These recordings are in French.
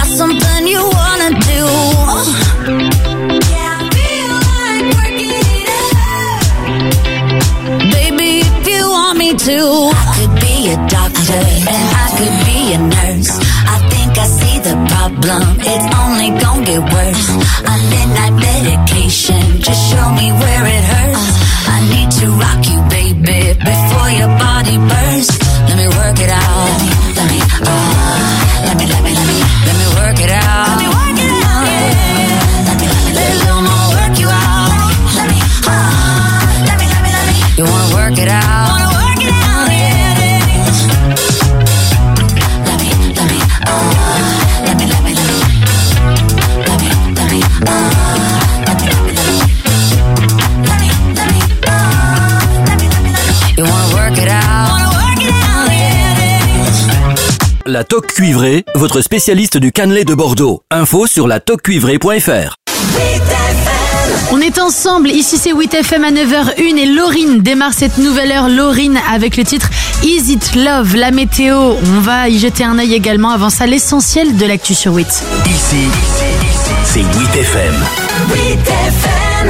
that something you wanna do? Yeah, I feel like working it out. Baby, if you want me to, I could be a doctor and I could be a nurse. I think I see the problem, it's only gonna get worse. I need that medication, just show me where it hurts. I need to rock you, baby, before your body bursts. Let me work it out. Let me work it out. Let me work it out. Let a little more work you out. Let me. You wanna work it out? Wanna work it out? Yeah. Let me. You wanna work it out? Wanna work it out? Yeah. La Toque Cuivrée, votre spécialiste du cannelé de Bordeaux. Info sur latoquecuivrée.fr. On est ensemble, ici c'est 8FM à 9h01 et Laurine démarre cette nouvelle heure. Laurine avec le titre Is It Love, la météo. On va y jeter un œil également. Avant ça, l'essentiel de l'actu sur 8. Ici, c'est 8FM. 8FM.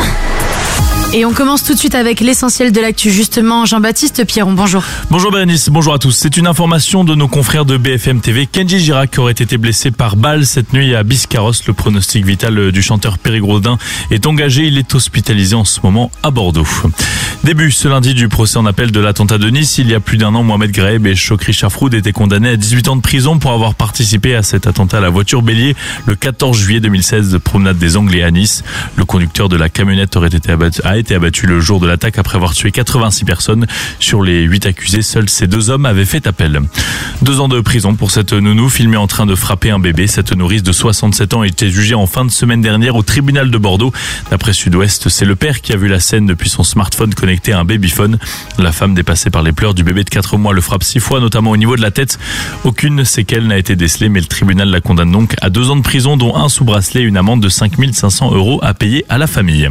Et on commence tout de suite avec l'essentiel de l'actu. Justement, Jean-Baptiste Pierron, bonjour. Bonjour Bérénice, bonjour à tous. C'est une information de nos confrères de BFM TV. Kenji Girac aurait été blessé par balle cette nuit à Biscarrosse. Le pronostic vital du chanteur Périgourdin est engagé. Il est hospitalisé en ce moment à Bordeaux. Début ce lundi du procès en appel de l'attentat de Nice. Il y a plus d'un an, Mohamed Graeb et Chokri Chafroud étaient condamnés à 18 ans de prison pour avoir participé à cet attentat à la voiture bélier le 14 juillet 2016 de promenade des Anglais à Nice. Le conducteur de la camionnette a été abattu le jour de l'attaque après avoir tué 86 personnes. Sur les 8 accusés, seuls ces 2 hommes avaient fait appel. 2 ans de prison pour cette nounou filmée en train de frapper un bébé. Cette nourrice de 67 ans a été jugée en fin de semaine dernière au tribunal de Bordeaux. D'après Sud-Ouest, c'est le père qui a vu la scène depuis son smartphone connecté à un babyphone. La femme, dépassée par les pleurs du bébé de 4 mois, le frappe 6 fois, notamment au niveau de la tête. Aucune séquelle n'a été décelée, mais le tribunal la condamne donc à 2 ans de prison, dont un sous bracelet et une amende de 5 500 € à payer à la famille.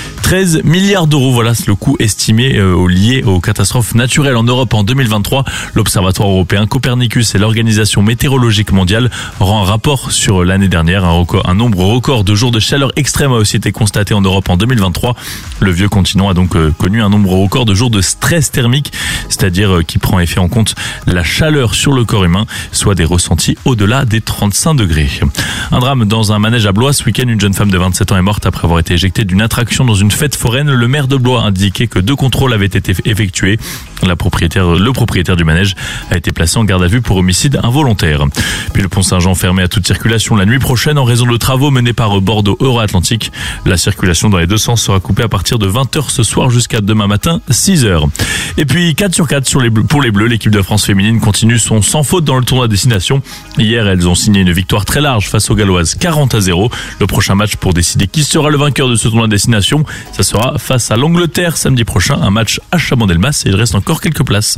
13 milliards d'euros, voilà le coût estimé lié aux catastrophes naturelles en Europe en 2023. L'Observatoire européen Copernicus et l'Organisation météorologique mondiale rend un rapport sur l'année dernière. Un nombre record de jours de chaleur extrême a aussi été constaté en Europe en 2023. Le vieux continent a donc connu un nombre record de jours de stress thermique, c'est-à-dire qui prend effet en compte la chaleur sur le corps humain, soit des ressentis au-delà des 35 degrés. Un drame dans un manège à Blois. Ce week-end, une jeune femme de 27 ans est morte après avoir été éjectée d'une attraction dans une fête foraine. Le maire de Blois a indiqué que 2 contrôles avaient été effectués. Le propriétaire du manège a été placé en garde à vue pour homicide involontaire. Puis le pont Saint-Jean fermé à toute circulation la nuit prochaine en raison de travaux menés par Bordeaux Euro-Atlantique. La circulation dans les 2 sens sera coupée à partir de 20h ce soir jusqu'à demain matin 6h. Et puis 4 sur 4 pour les Bleus. L'équipe de France féminine continue son sans faute dans le tournoi destination. Hier, elles ont signé une victoire très large face aux Galloises 40-0. Le prochain match pour décider qui sera le vainqueur de ce tournoi destination, ça sera face à l'Angleterre samedi prochain, un match à Chabandelmas et il reste encore quelques places.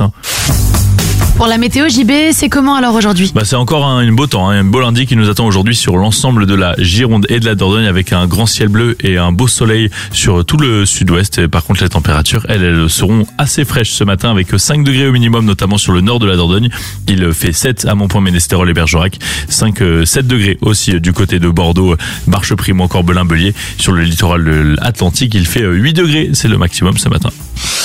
Pour la météo, JB, c'est comment alors aujourd'hui ? C'est encore un beau temps, un beau lundi qui nous attend aujourd'hui sur l'ensemble de la Gironde et de la Dordogne avec un grand ciel bleu et un beau soleil sur tout le sud-ouest. Par contre, les températures, elles seront assez fraîches ce matin avec 5 degrés au minimum, notamment sur le nord de la Dordogne. Il fait 7 à Montpoint-Ménestérol et Bergerac, 7 degrés aussi du côté de Bordeaux, Marcheprime ou encore Belin-Bellier. Sur le littoral atlantique, il fait 8 degrés, c'est le maximum ce matin.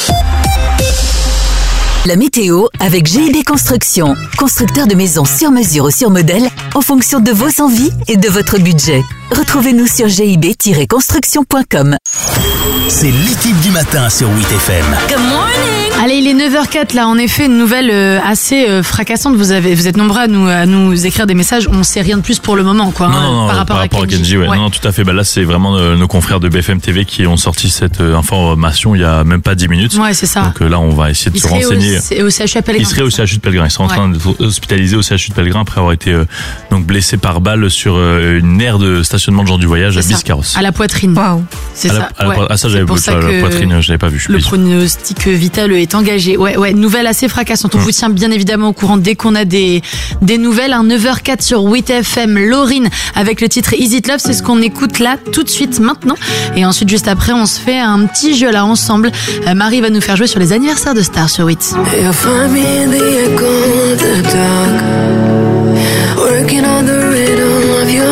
La météo avec GIB Construction, constructeur de maisons sur mesure ou sur modèle en fonction de vos envies et de votre budget. Retrouvez-nous sur gib-construction.com. C'est l'équipe du matin sur 8FM. Good morning. Allez, il est 9h04 là, en effet, une nouvelle assez fracassante. Vous êtes nombreux à nous écrire des messages. On sait rien de plus pour le moment, quoi. Non, par rapport à Kenji. Ouais. Non, tout à fait. Là, c'est vraiment nos confrères de BFM TV qui ont sorti cette information il y a même pas 10 minutes. Ouais, c'est ça. Donc là, on va essayer de se renseigner. Au CHU Pellegrin. Il serait au CHU de Pellegrin. Ils sont en train d'être hospitalisés au CHU de Pellegrin après avoir été donc blessés par balle sur une aire de stationnement de gens du voyage à Biscarrosse. À la poitrine. Waouh. C'est ça. Ça, j'avais vu. La poitrine, je l'avais pas vu. Le pronostic vital est engagé. Ouais. Nouvelle assez fracassante. On vous tient bien évidemment au courant dès qu'on a des nouvelles. 9h04 sur 8FM. Laurine avec le titre Is It Love. C'est ce qu'on écoute là tout de suite maintenant. Et ensuite, juste après, on se fait un petit jeu là ensemble. Marie va nous faire jouer sur les anniversaires de stars sur 8. You'll find me in the echo of the dark, working on the rhythm of your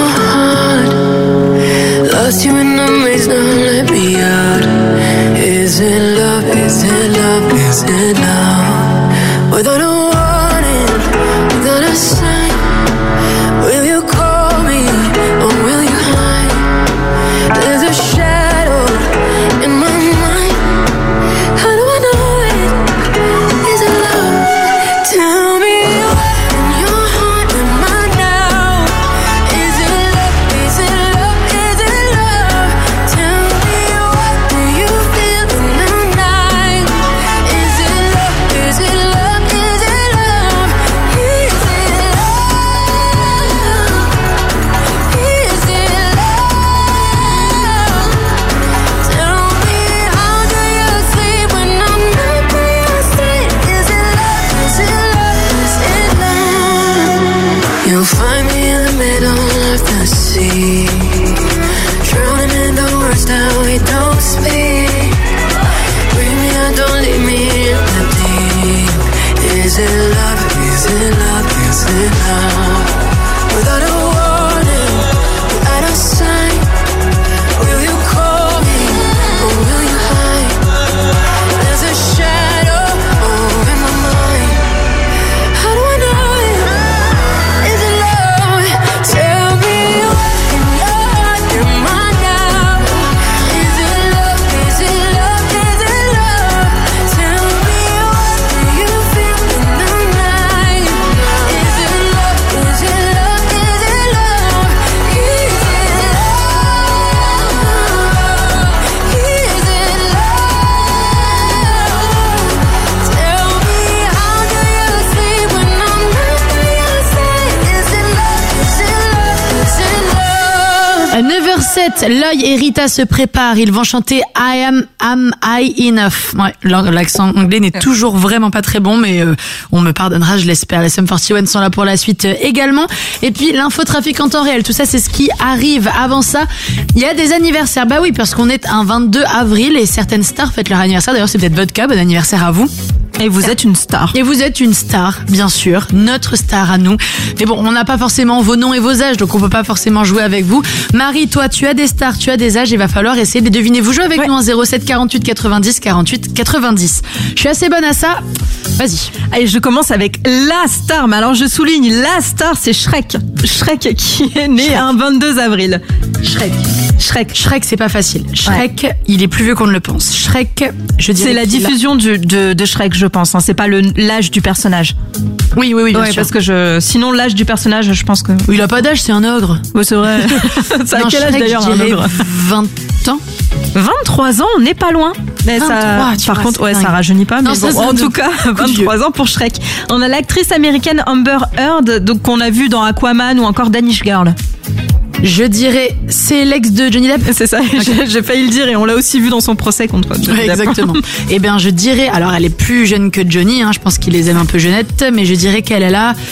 À 9h07, Loy et Rita se préparent. Ils vont chanter Am I Enough. Ouais, l'accent anglais n'est toujours vraiment pas très bon, mais on me pardonnera, je l'espère. Les Sum 41 sont là pour la suite également. Et puis l'infotrafic en temps réel, tout ça c'est ce qui arrive. Avant ça, il y a des anniversaires. Bah oui, parce qu'on est un 22 avril et certaines stars fêtent leur anniversaire. D'ailleurs, c'est peut-être votre cas. Bon anniversaire à vous. Et vous êtes une star. Et vous êtes une star, bien sûr, notre star à nous. Mais bon, on n'a pas forcément vos noms et vos âges, donc on peut pas forcément jouer avec vous. Marie, toi, tu as des stars, tu as des âges, il va falloir essayer de les deviner. Vous jouez avec nous en 07 48 90 48 90. Je suis assez bonne à ça. Vas-y. Allez, je commence avec la star. Mais alors, je souligne, la star, c'est Shrek. Shrek qui est né un 22 avril. Shrek, c'est pas facile. Shrek, il est plus vieux qu'on ne le pense. Shrek, je dirais. C'est la diffusion de Shrek, je pense. Hein. C'est pas l'âge du personnage. Oui, bien sûr. Parce que sinon, l'âge du personnage, je pense que. Oui, il a pas d'âge, c'est un ogre. Oui, c'est vrai. C'est à quel âge d'ailleurs un ogre? 20 ans. 23 ans, on n'est pas loin. Mais 23, par contre, ça rajeunit pas. Non, mais en tout cas, 23 ans pour Shrek. On a l'actrice américaine Amber Heard, donc qu'on a vu dans Aquaman ou encore Danish Girl. Je dirais, c'est l'ex de Johnny Depp. C'est ça, okay. J'ai failli le dire et on l'a aussi vu dans son procès contre Johnny Depp. Exactement. Eh bien, je dirais, alors elle est plus jeune que Johnny, je pense qu'il les aime un peu jeunettes, mais je dirais qu'elle est là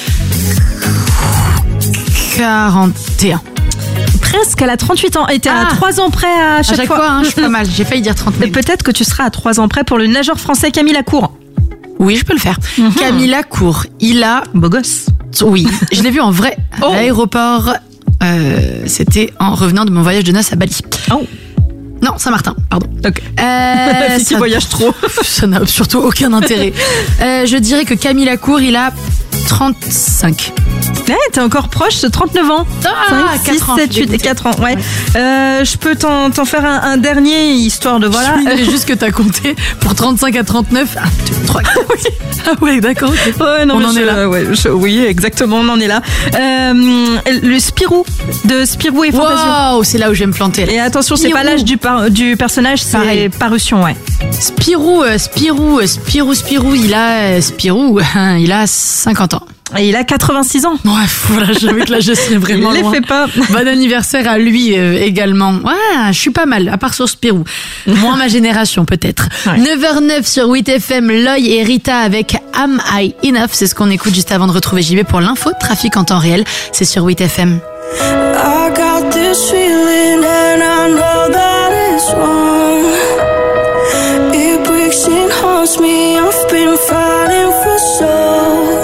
41. Presque, elle a 38 ans. Et t'es à 3 ans près à chaque fois. Je suis pas mal, j'ai failli dire 30 000. Peut-être que tu seras à 3 ans près pour le nageur français Camille Lacour. Oui, je peux le faire. Camille Lacour, il a... Beau gosse. Oui, je l'ai vu en vrai à l'aéroport. C'était en revenant de mon voyage de noces à Bali. Oh. Non, Saint-Martin, pardon. Ok. La fille qui voyage trop. Ça n'a surtout aucun intérêt. Je dirais que Camille Lacour, il a 35. Ouais, t'es encore proche, 39 ans. 5, 6, 7, 8 et 4 ans. Ouais. Je peux t'en faire un dernier, histoire de voilà. C'est juste que t'as compté pour 35 à 39. 1, 2, 3, 4. Ah ouais, d'accord. Ouais, non, on en est là. Oui, exactement, on en est là. Le Spirou de Spirou et Fantasio. Waouh, c'est là où je vais me planter. Là. Et attention, c'est pas l'âge du personnage, c'est parution, ouais. Spirou, il a 50 ans. Et il a 86 ans. Ouais, voilà, j'avais que là, je serais vraiment loin. Il les fait pas. Bon anniversaire à lui également. Ouais, je suis pas mal, à part sur Spirou. Moins ma génération, peut-être. Ouais. 9h09 sur 8FM, Loy et Rita avec Am I Enough. C'est ce qu'on écoute juste avant de retrouver JB pour l'info trafic en temps réel. C'est sur 8FM. I got this feeling and I know that it's wrong. It breaks and haunts me. I've been fighting for so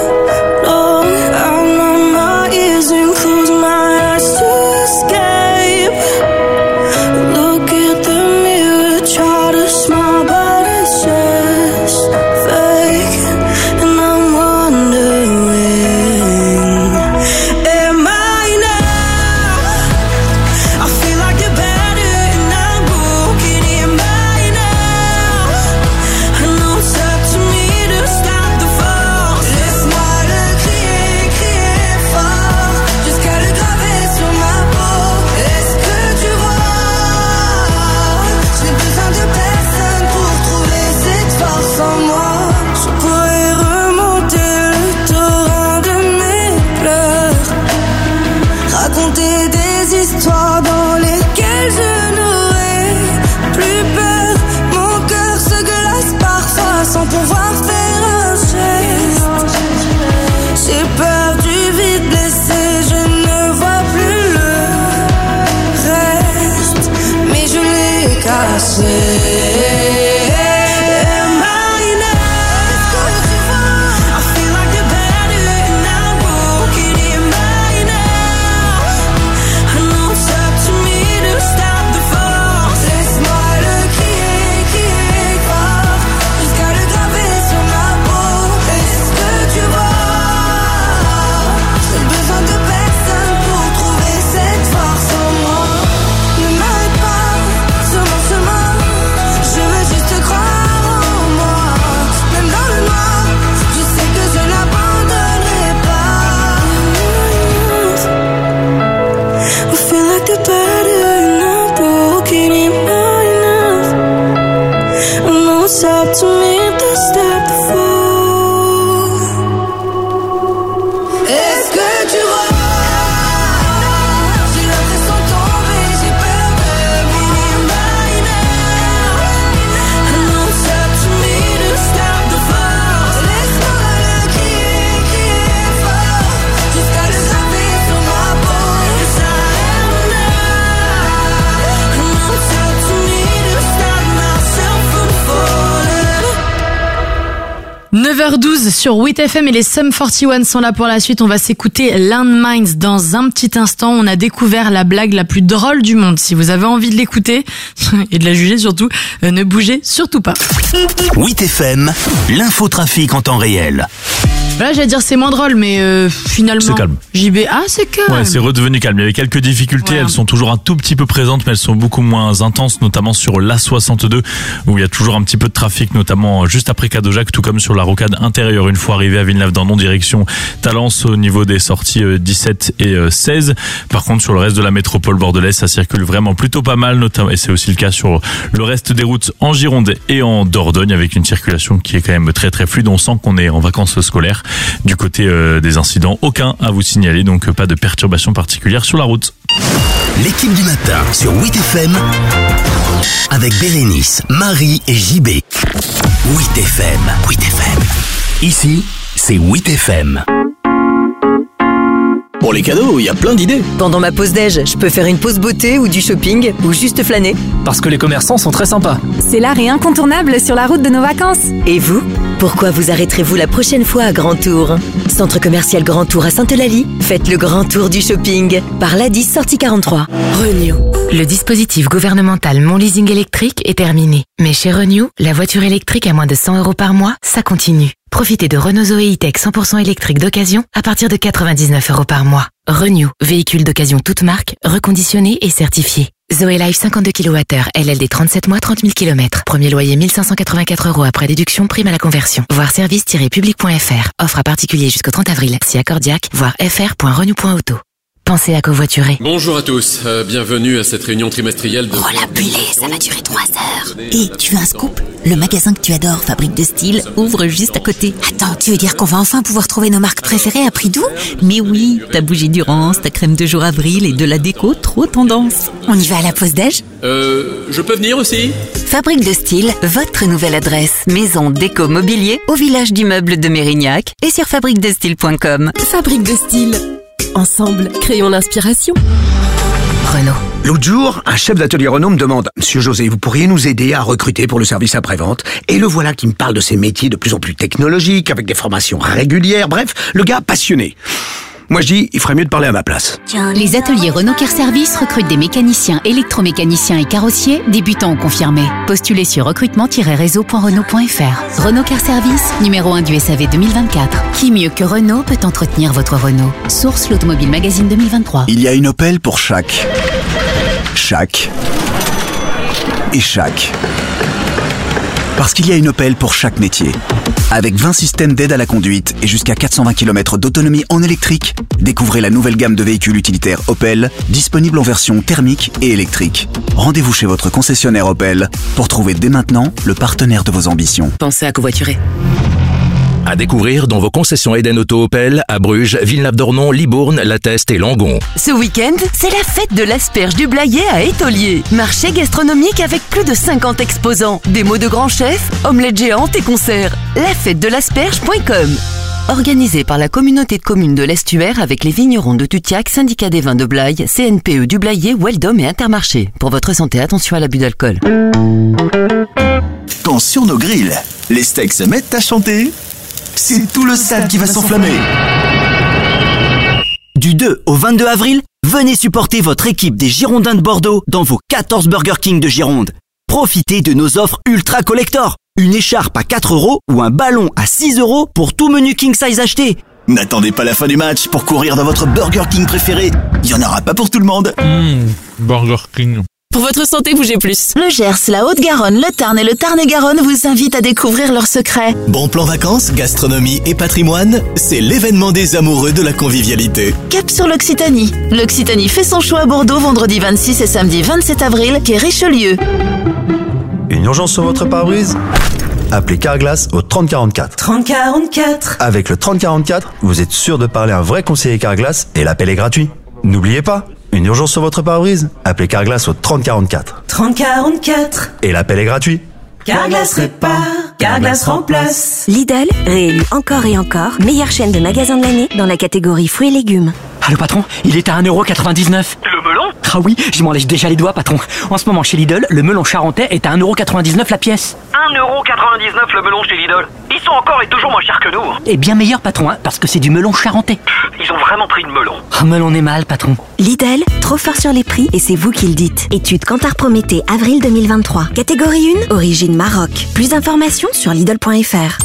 9h12 sur 8FM et les Sum 41 sont là pour la suite. On va s'écouter Landmines dans un petit instant. On a découvert la blague la plus drôle du monde. Si vous avez envie de l'écouter et de la juger surtout, ne bougez surtout pas. 8FM, l'infotrafic en temps réel. Là, j'allais dire c'est moins drôle, mais finalement... C'est calme. JB, c'est calme. Ouais, c'est redevenu calme. Il y avait quelques difficultés, Ouais. Elles sont toujours un tout petit peu présentes, mais elles sont beaucoup moins intenses, notamment sur l'A62, où il y a toujours un petit peu de trafic, notamment juste après Cadojac, tout comme sur la rocade intérieure, une fois arrivé à Villeneuve-d'Andon, direction Talence, au niveau des sorties 17 et 16. Par contre, sur le reste de la métropole bordelaise, ça circule vraiment plutôt pas mal, notamment, et c'est aussi le cas sur le reste des routes en Gironde et en Dordogne, avec une circulation qui est quand même très très fluide. On sent qu'on est en vacances scolaires. Du côté des incidents, aucun à vous signaler, donc pas de perturbations particulières sur la route. L'équipe du matin sur 8FM avec Bérénice, Marie et JB. 8FM. 8FM. Ici, c'est 8FM. Pour les cadeaux, il y a plein d'idées. Pendant ma pause déj, je peux faire une pause beauté ou du shopping ou juste flâner. Parce que les commerçants sont très sympas. C'est l'arrêt incontournable sur la route de nos vacances. Et vous ? Pourquoi vous arrêterez-vous la prochaine fois à Grand Tour ? Centre commercial Grand Tour à Sainte-Eulalie. Faites le grand tour du shopping. Par l'A10 sortie 43. Renew. Le dispositif gouvernemental Mon Leasing électrique est terminé. Mais chez Renew, la voiture électrique à moins de 100 € par mois, ça continue. Profitez de Renault Zoé E-Tech 100% électrique d'occasion à partir de 99 € par mois. Renew, véhicule d'occasion toute marque, reconditionné et certifié. Zoé Life 52 kWh, LLD 37 mois, 30 000 km. Premier loyer 1584 € après déduction, prime à la conversion. Voir service-public.fr. Offre à particulier jusqu'au 30 avril. Si accordiaque, voir fr.renew.auto. Pensez à covoiturer. Bonjour à tous, bienvenue à cette réunion trimestrielle de... Oh la bullée, ça va durer 3 heures. Et tu veux un scoop ? Le magasin que tu adores, Fabrique de Style, ouvre juste à côté. Attends, tu veux dire qu'on va enfin pouvoir trouver nos marques préférées à prix doux ? Mais oui, ta bougie Durance, ta crème de jour avril et de la déco trop tendance. On y va à la pause déj ? Je peux venir aussi ? Fabrique de Style, votre nouvelle adresse. Maison, déco, mobilier, au village du meuble de Mérignac et sur fabriquedestyle.com. Fabrique de Style. Ensemble, créons l'inspiration. Renault. L'autre jour, un chef d'atelier Renault me demande « Monsieur José, vous pourriez nous aider à recruter pour le service après-vente ?» Et le voilà qui me parle de ces métiers de plus en plus technologiques, avec des formations régulières, bref, le gars passionné. Moi je dis, il ferait mieux de parler à ma place. Les ateliers Renault Car Service recrutent des mécaniciens, électromécaniciens et carrossiers, débutants ou confirmés. Postulez sur recrutement-réseau.renault.fr. Renault Car Service, numéro 1 du SAV 2024. Qui mieux que Renault peut entretenir votre Renault ? Source l'Automobile Magazine 2023. Il y a une Opel pour chaque. Et chaque. Parce qu'il y a une Opel pour chaque métier. Avec 20 systèmes d'aide à la conduite et jusqu'à 420 km d'autonomie en électrique, découvrez la nouvelle gamme de véhicules utilitaires Opel, disponible en version thermique et électrique. Rendez-vous chez votre concessionnaire Opel pour trouver dès maintenant le partenaire de vos ambitions. Pensez à covoiturer. À découvrir dans vos concessions Eden Auto Opel à Bruges, Villeneuve-d'Ornon, Libourne, La Teste et Langon. Ce week-end, c'est la fête de l'asperge du Blayais à Étolier. Marché gastronomique avec plus de 50 exposants. Démos de grands chefs, omelettes géantes et concerts. Lafêtedelasperge.com. Organisé par la communauté de communes de l'Estuaire avec les vignerons de Tutiac, syndicat des vins de Blaye, CNPE du Blayais, Weldom et Intermarché. Pour votre santé, attention à l'abus d'alcool. Quand sur nos grilles, les steaks se mettent à chanter, c'est tout le stade qui va s'enflammer. Du 2 au 22 avril, venez supporter votre équipe des Girondins de Bordeaux dans vos 14 Burger King de Gironde. Profitez de nos offres ultra collector. Une écharpe à 4 € ou un ballon à 6 € pour tout menu King Size acheté. N'attendez pas la fin du match pour courir dans votre Burger King préféré. Il n'y en aura pas pour tout le monde. Burger King. Pour votre santé, bougez plus. Le Gers, la Haute-Garonne, le Tarn et le Tarn-et-Garonne vous invitent à découvrir leurs secrets. Bon plan vacances, gastronomie et patrimoine, c'est l'événement des amoureux de la convivialité. Cap sur l'Occitanie. L'Occitanie fait son choix à Bordeaux vendredi 26 et samedi 27 avril, quai Richelieu. Une urgence sur votre pare-brise ? Appelez Carglass au 3044. 3044. Avec le 3044, vous êtes sûr de parler à un vrai conseiller Carglass et l'appel est gratuit. N'oubliez pas, une urgence sur votre pare-brise ? Appelez Carglass au 3044. 3044. Et l'appel est gratuit. Carglass répare, Carglass remplace. Lidl, réélu encore et encore, meilleure chaîne de magasins de l'année dans la catégorie fruits et légumes. Ah, le patron, il est à 1,99 €. Le melon ? Ah oui, je m'en lèche déjà les doigts, patron. En ce moment, chez Lidl, le melon charentais est à 1,99€ la pièce. 1,99€ le melon chez Lidl. Ils sont encore et toujours moins chers que nous. Et bien meilleur, patron, hein, parce que c'est du melon charentais. Ils ont vraiment pris le melon. Oh, melon est mal, patron. Lidl, trop fort sur les prix et c'est vous qui le dites. Étude Kantar Prométhée, avril 2023. Catégorie 1, origine Maroc. Plus d'informations sur Lidl.fr.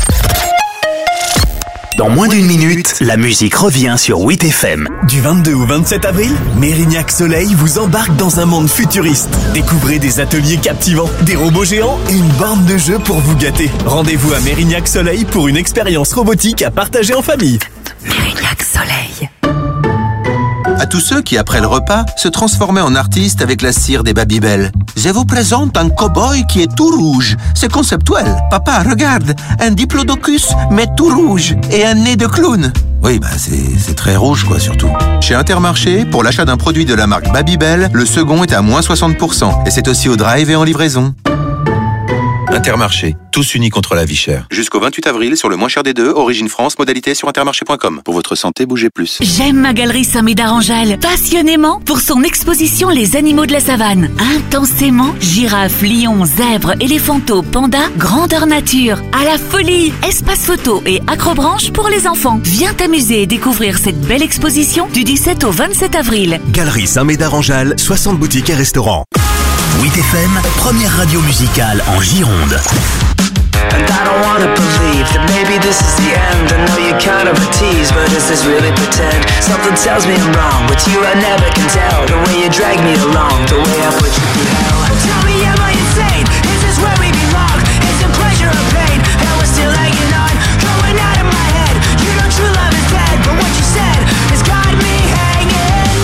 Dans moins d'une minute, la musique revient sur 8FM. Du 22 au 27 avril, Mérignac Soleil vous embarque dans un monde futuriste. Découvrez des ateliers captivants, des robots géants et une borne de jeu pour vous gâter. Rendez-vous à Mérignac Soleil pour une expérience robotique à partager en famille. Mérignac Soleil. À tous ceux qui, après le repas, se transformaient en artistes avec la cire des Babybel. Je vous présente un cow-boy qui est tout rouge. C'est conceptuel. Papa, regarde, un diplodocus, mais tout rouge, et un nez de clown. Oui, c'est très rouge, quoi, surtout. Chez Intermarché, pour l'achat d'un produit de la marque Babybel, le second est à moins 60%. Et c'est aussi au drive et en livraison. Intermarché, tous unis contre la vie chère. Jusqu'au 28 avril, sur le moins cher des deux, Origine France, modalité sur intermarché.com. Pour votre santé, bougez plus. J'aime ma galerie Saint-Médard-en-Jalles passionnément pour son exposition Les animaux de la savane. Intensément, girafes, lions, zèbres, éléphanteaux, pandas, grandeur nature. À la folie, espace photo et acrobranche pour les enfants. Viens t'amuser et découvrir cette belle exposition du 17 au 27 avril. Galerie Saint-Médard-en-Jalles, 60 boutiques et restaurants. 8FM, première radio musicale en Gironde. And I don't wanna believe that maybe this is the end. I know you're kind of a tease, but is this really pretend? Something tells me I'm wrong, but you I never can tell. The way you drag me along, the way I put you through hell. Tell me, am I insane? Is this where we belong? Is it pleasure or pain? And we're still hanging on, going out of my head. You know true love is dead, but what you said has got me hanging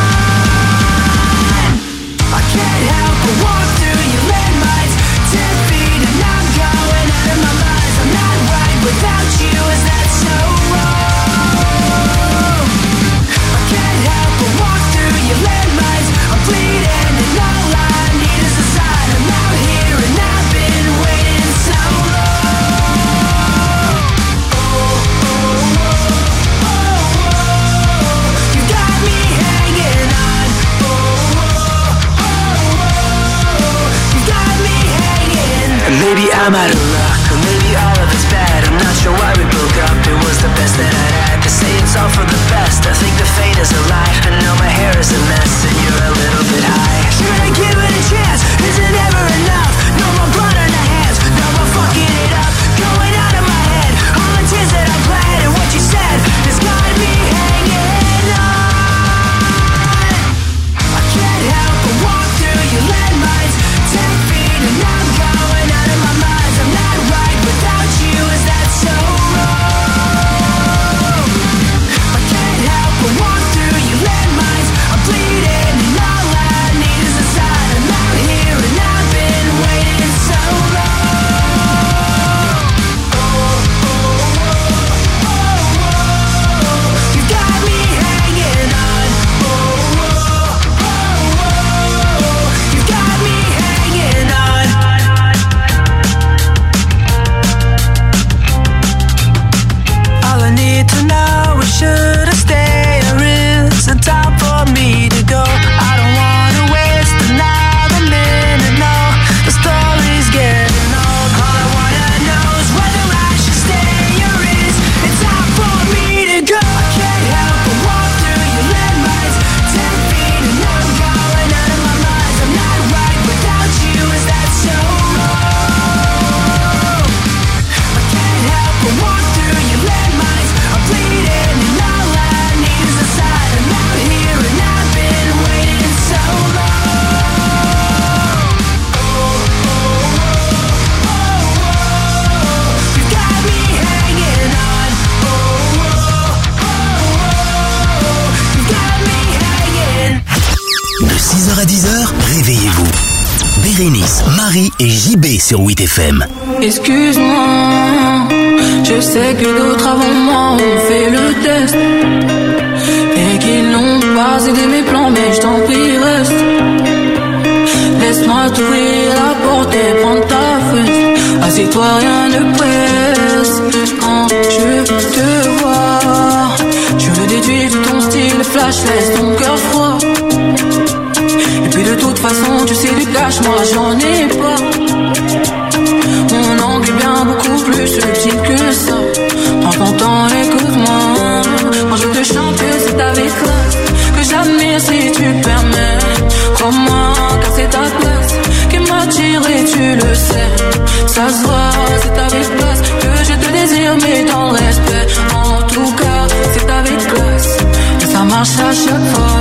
on. I can't help but walk through your landmines, 10 feet and I'm going out of my mind. I'm not right without you, is that so wrong? I can't help but walk through your landmines. I'm bleeding and all I need is a sign. I'm out here and I've been waiting so long. You got me hanging on. You got me hanging. And maybe I'm out of luck, or maybe all of it's bad. I'm not sure why we broke up, it was the best that I'd had. To say it's all for the best, I think the fate is a lie. I know my hair is a mess and you're a little bit high. Should I give it a chance? Is it ever enough? No more blood on the hands, no more fucking it up. Going out of my head, all the tears that I bled. And what you said has got me hanging on. I can't help but walk through your landmines, 10 feet and I'm going out of my mind. I'm not right without you, is that so wrong? I can't help but walk through your landmines. I'm bleeding and all I need is a sign. I'm out here and I've been waiting so long. You got me hanging on. You got me hanging on. All I need to know is should I stay or is it time for me to go? I don't wanna waste another minute, no. The story's getting old. All I wanna know is whether I should stay or is it time for me to go? I can't help but walk through your landmines, 10 feet and I'm going out of my mind. I'm not right without you, is that so wrong? I can't help but walk through your landmines. I'm bleeding and all I need is a sign. I'm out here and I've been waiting so long. You got me hanging on. You got me hanging. De 6h à 10h, réveillez-vous. Bérénice, Marie et JB sur 8FM. Excuse-moi, je sais que d'autres avant moi ont fait le test et qu'ils n'ont pas aidé mes plans, mais je t'en prie reste. Laisse-moi t'ouvrir la porte et prendre ta fesse. Assieds-toi, rien ne presse. Quand je te vois, je le déduis de ton style flash, laisse ton cœur froid. façon, tu sais du cash, moi j'en ai pas. Mon angle est bien beaucoup plus subtil que ça. Prends ton temps, écoute-moi. Quand je te chante, c'est avec classe que j'admire si tu permets. Crois-moi, car c'est ta place qui m'attire et tu le sais. Ça se voit, c'est avec classe que je te désire, mais dans le respect. En tout cas, c'est avec classe et ça marche à chaque fois.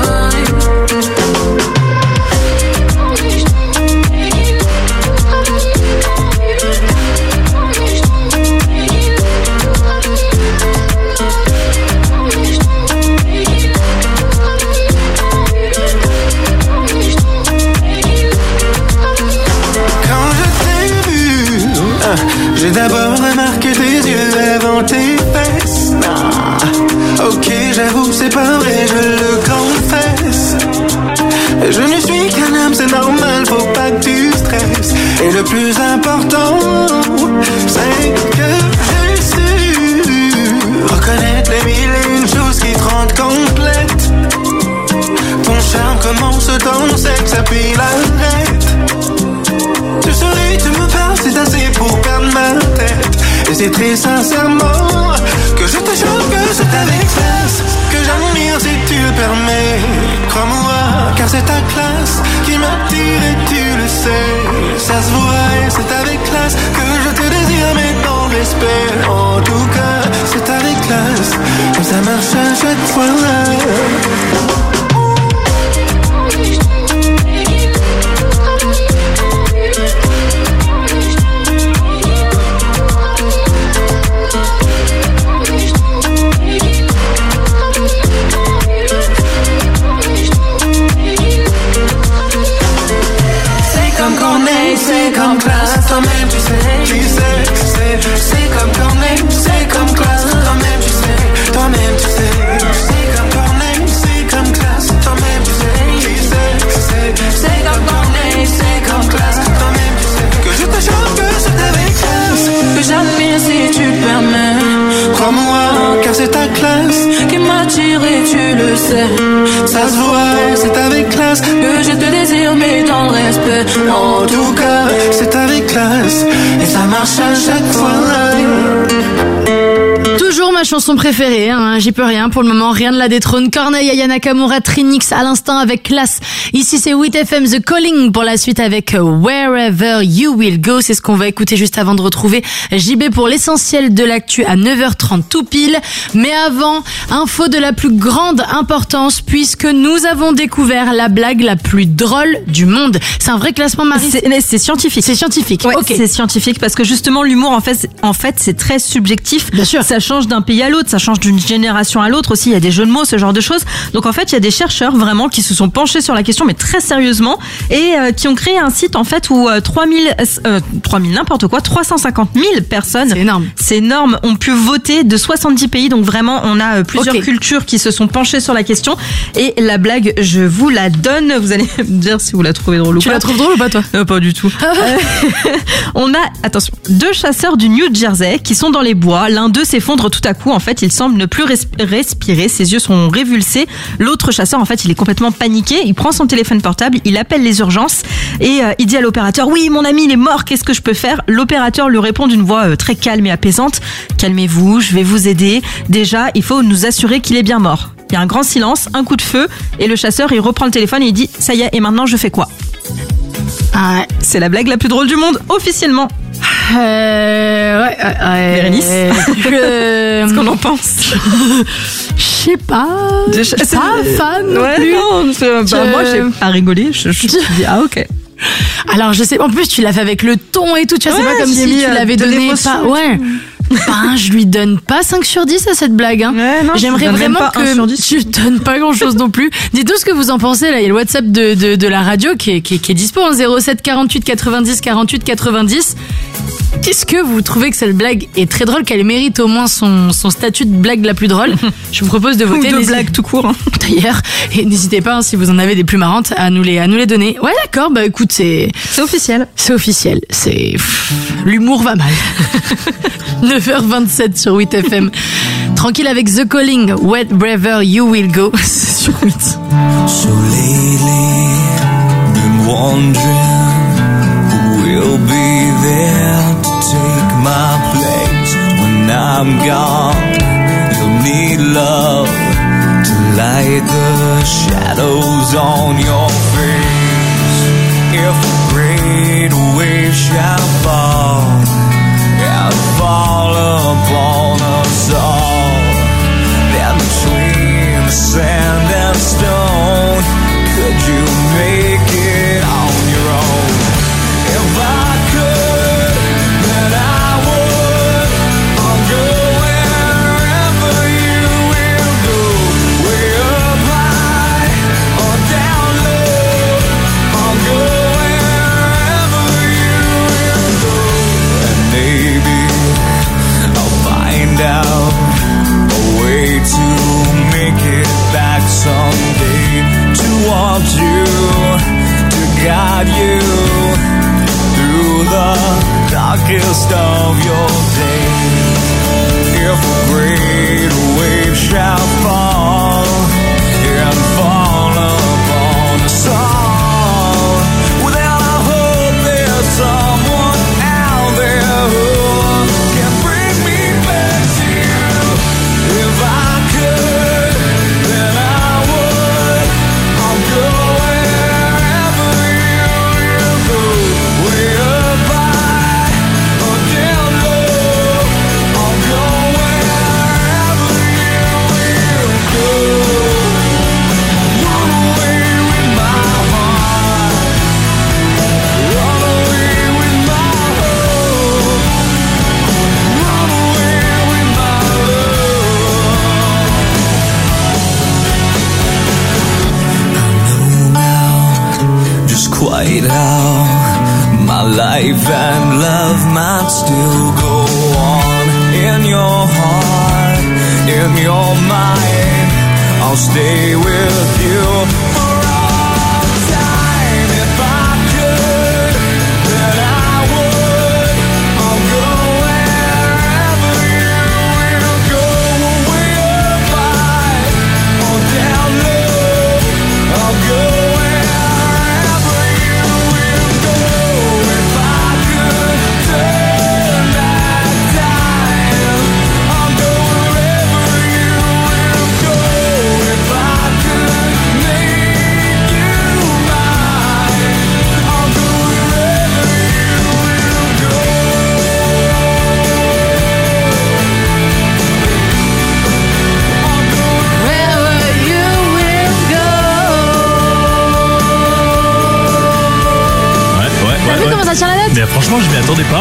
J'ai d'abord remarqué tes yeux avant tes fesses. Ah, ok, j'avoue, c'est pas vrai, je le confesse. Je ne suis qu'un homme, c'est normal, faut pas que tu stresses. Et le plus important, c'est que j'ai su reconnaître les mille et une choses qui te rendent complète. Ton charme commence dans sexe, puis l'arrête. Tu souris, tu me parles, c'est assez pour perdre ma tête. Et c'est très sincèrement que je te jure que c'est avec classe que j'admire si tu le permets. Crois-moi, car c'est ta classe qui m'attire et tu le sais. Ça se voit et c'est avec classe que je te désire, mais dans respect. En tout cas, c'est avec classe que ça marche à chaque fois. C'est comme classe, toi-même tu sais, c'est comme Corneille, c'est comme classe, toi-même tu sais, c'est comme Corneille, c'est comme classe, toi-même tu sais, c'est comme Corneille, c'est comme classe, toi-même tu sais, que je te jure que c'est avec classe, que j'admire si tu le permets, crois-moi, car c'est ta classe qui m'attire et tu le sais, ça se voit, c'est avec classe que je te désire, mais dans le respect, en tout cas, c'est avec classe et ça marche à chaque fois. Toujours ma chanson préférée, hein, j'y peux rien pour le moment, rien ne la détrône. Corneille, Aya Nakamura, Trinix à l'instant avec classe. Ici c'est 8FM The Calling pour la suite avec Wherever You Will Go. C'est ce qu'on va écouter juste avant de retrouver JB pour l'essentiel de l'actu à 9h30 tout pile. Mais avant, info de la plus grande importance puisque nous avons découvert la blague la plus drôle du monde. C'est un vrai classement, Marie? C'est scientifique. C'est scientifique. Ouais, okay. C'est scientifique parce que justement l'humour en fait c'est très subjectif. Bien sûr. Ça change d'un pays à l'autre, ça change d'une génération à l'autre aussi, il y a des jeux de mots, ce genre de choses. Donc en fait, il y a des chercheurs vraiment qui se sont penchés sur la question mais très sérieusement et qui ont créé un site en fait où 350 000 personnes, c'est énorme, ont pu voter de 70 pays. Donc vraiment, on a plusieurs cultures qui se sont penchées sur la question et la blague, je vous la donne, vous allez me dire si vous la trouvez drôle ou pas. Tu la trouves drôle ou pas toi? Pas du tout. On a, attention, 2 chasseurs du New Jersey qui sont dans les bois. L'un d'eux s'effondre tout à coup. En fait, il semble ne plus respirer. Ses yeux sont révulsés. L'autre chasseur, en fait, il est complètement paniqué. Il prend son téléphone portable, il appelle les urgences et il dit à l'opérateur: oui, mon ami, il est mort. Qu'est-ce que je peux faire? L'opérateur lui répond d'une voix très calme et apaisante: calmez-vous, je vais vous aider. Déjà, il faut nous assurer qu'il est bien mort. Il y a un grand silence, un coup de feu et le chasseur, il reprend le téléphone et il dit: ça y est, et maintenant je fais quoi? C'est la blague la plus drôle du monde, officiellement. Bérénice, qu'est-ce qu'on en pense? Je sais pas. Je suis pas fan non plus. Non, moi j'ai pas rigolé. Je dis ok. Alors je sais, en plus tu l'as fait avec le ton et tout, tu vois, c'est pas comme si tu l'avais donné pas. Ouais. Je lui donne pas 5 sur 10 à cette blague. Hein. Ouais, non, j'aimerais vraiment que tu donnes pas grand chose non plus. Dites-nous ce que vous en pensez. Là, il y a le WhatsApp de la radio qui est dispo, hein, 07 48 90 48 90. Est-ce que vous trouvez que cette blague est très drôle, qu'elle mérite au moins son statut de blague la plus drôle? Je vous propose de voter. Ou de blague tout court. Hein. D'ailleurs, et n'hésitez pas, hein, si vous en avez des plus marrantes, à nous les donner. Ouais, d'accord. Bah écoute, c'est officiel. C'est officiel. L'humour va mal. 9h27 sur 8FM. Tranquille avec The Calling, Wherever You Will Go. C'est sur 8. So lately, been If a great wave shall fall and fall upon us all, then between the sand and stone, could you make it on your own? If I could, then I would. I'll go wherever you will go, way up high or down low. I'll go wherever you will go, and maybe I'll find out a way to make it back someday, to want you, to guide you through the darkest of your days. If a great wave shall fall and fall upon us all, well then I hope there's someone out there who can bring me back to you. If I could, then I would. I'll go wherever you will go, way up high or down low. I'll go wherever you will go. Run away with my heart, run away with my hope, run away with my love. I know now just quite how my life and love might still go on. In your heart, in your mind, I'll stay with you for all time. If I could, then I would. I'll go wherever you will go, way up high or down low. I'll go wherever you will go. If I could turn back time, I'll go wherever you will go. If I could make you mine, I'll go wherever you will go. Wherever you will go. T'as vu comment ça tient la note? Mais franchement, je m'y attendais pas.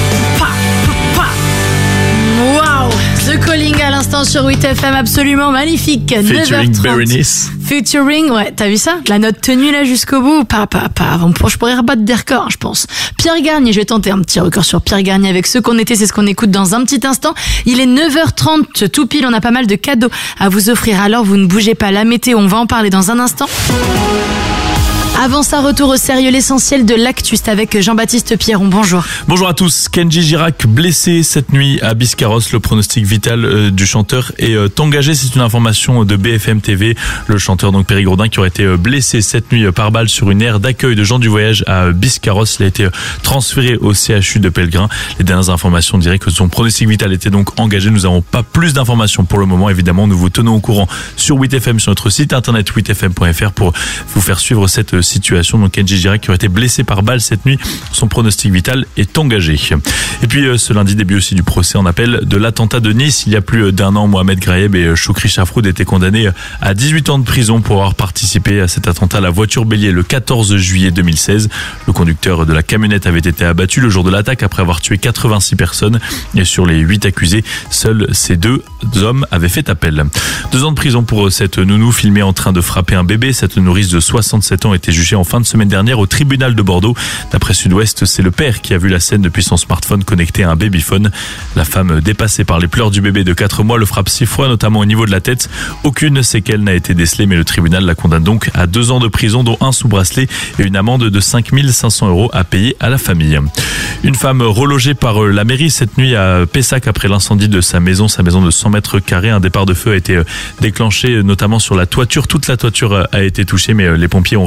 Waouh! The Calling à l'instant sur 8FM, absolument magnifique. Featuring 9h30. Berenice. Featuring, ouais, t'as vu ça? La note tenue là jusqu'au bout. Je pourrais rebattre des records, je pense. Pierre Garnier, je vais tenter un petit record sur Pierre Garnier avec ce qu'on était, c'est ce qu'on écoute dans un petit instant. Il est 9h30 tout pile, on a pas mal de cadeaux à vous offrir, alors vous ne bougez pas. La météo, on va en parler dans un instant. Avant ça, retour au sérieux, l'essentiel de l'actu, c'est avec Jean-Baptiste Pierron. Bonjour. Bonjour à tous. Kenji Girac blessé cette nuit à Biscarrosse. Le pronostic vital du chanteur est engagé. C'est une information de BFM TV. Le chanteur donc Périgourdin qui aurait été blessé cette nuit par balle sur une aire d'accueil de gens du voyage à Biscarrosse. Il a été transféré au CHU de Pellegrin. Les dernières informations diraient que son pronostic vital était donc engagé. Nous n'avons pas plus d'informations pour le moment. Évidemment, nous vous tenons au courant sur 8FM, sur notre site internet 8fm.fr pour vous faire suivre cette situation. Donc Kenji Girac qui aurait été blessé par balle cette nuit, son pronostic vital est engagé. Et puis ce lundi, début aussi du procès en appel de l'attentat de Nice. Il y a plus d'un an, Mohamed Graeb et Choukri Chafroud étaient condamnés à 18 ans de prison pour avoir participé à cet attentat à la voiture bélier le 14 juillet 2016. Le conducteur de la camionnette avait été abattu le jour de l'attaque après avoir tué 86 personnes. Et sur les 8 accusés, seuls ces 2 hommes avaient fait appel. 2 ans de prison pour cette nounou filmée en train de frapper un bébé. Cette nourrice de 67 ans était jugée en fin de semaine dernière au tribunal de Bordeaux. D'après Sud-Ouest, c'est le père qui a vu la scène depuis son smartphone connecté à un babyphone. La femme, dépassée par les pleurs du bébé de 4 mois, le frappe 6 fois, notamment au niveau de la tête. Aucune séquelle n'a été décelée, mais le tribunal la condamne donc à 2 ans de prison, dont 1 sous bracelet et une amende de 5 500 € à payer à la famille. Une femme relogée par la mairie cette nuit à Pessac après l'incendie de sa maison de 100 mètres carrés. Un départ de feu a été déclenché, notamment sur la toiture. Toute la toiture a été touchée, mais les pompiers ont réussi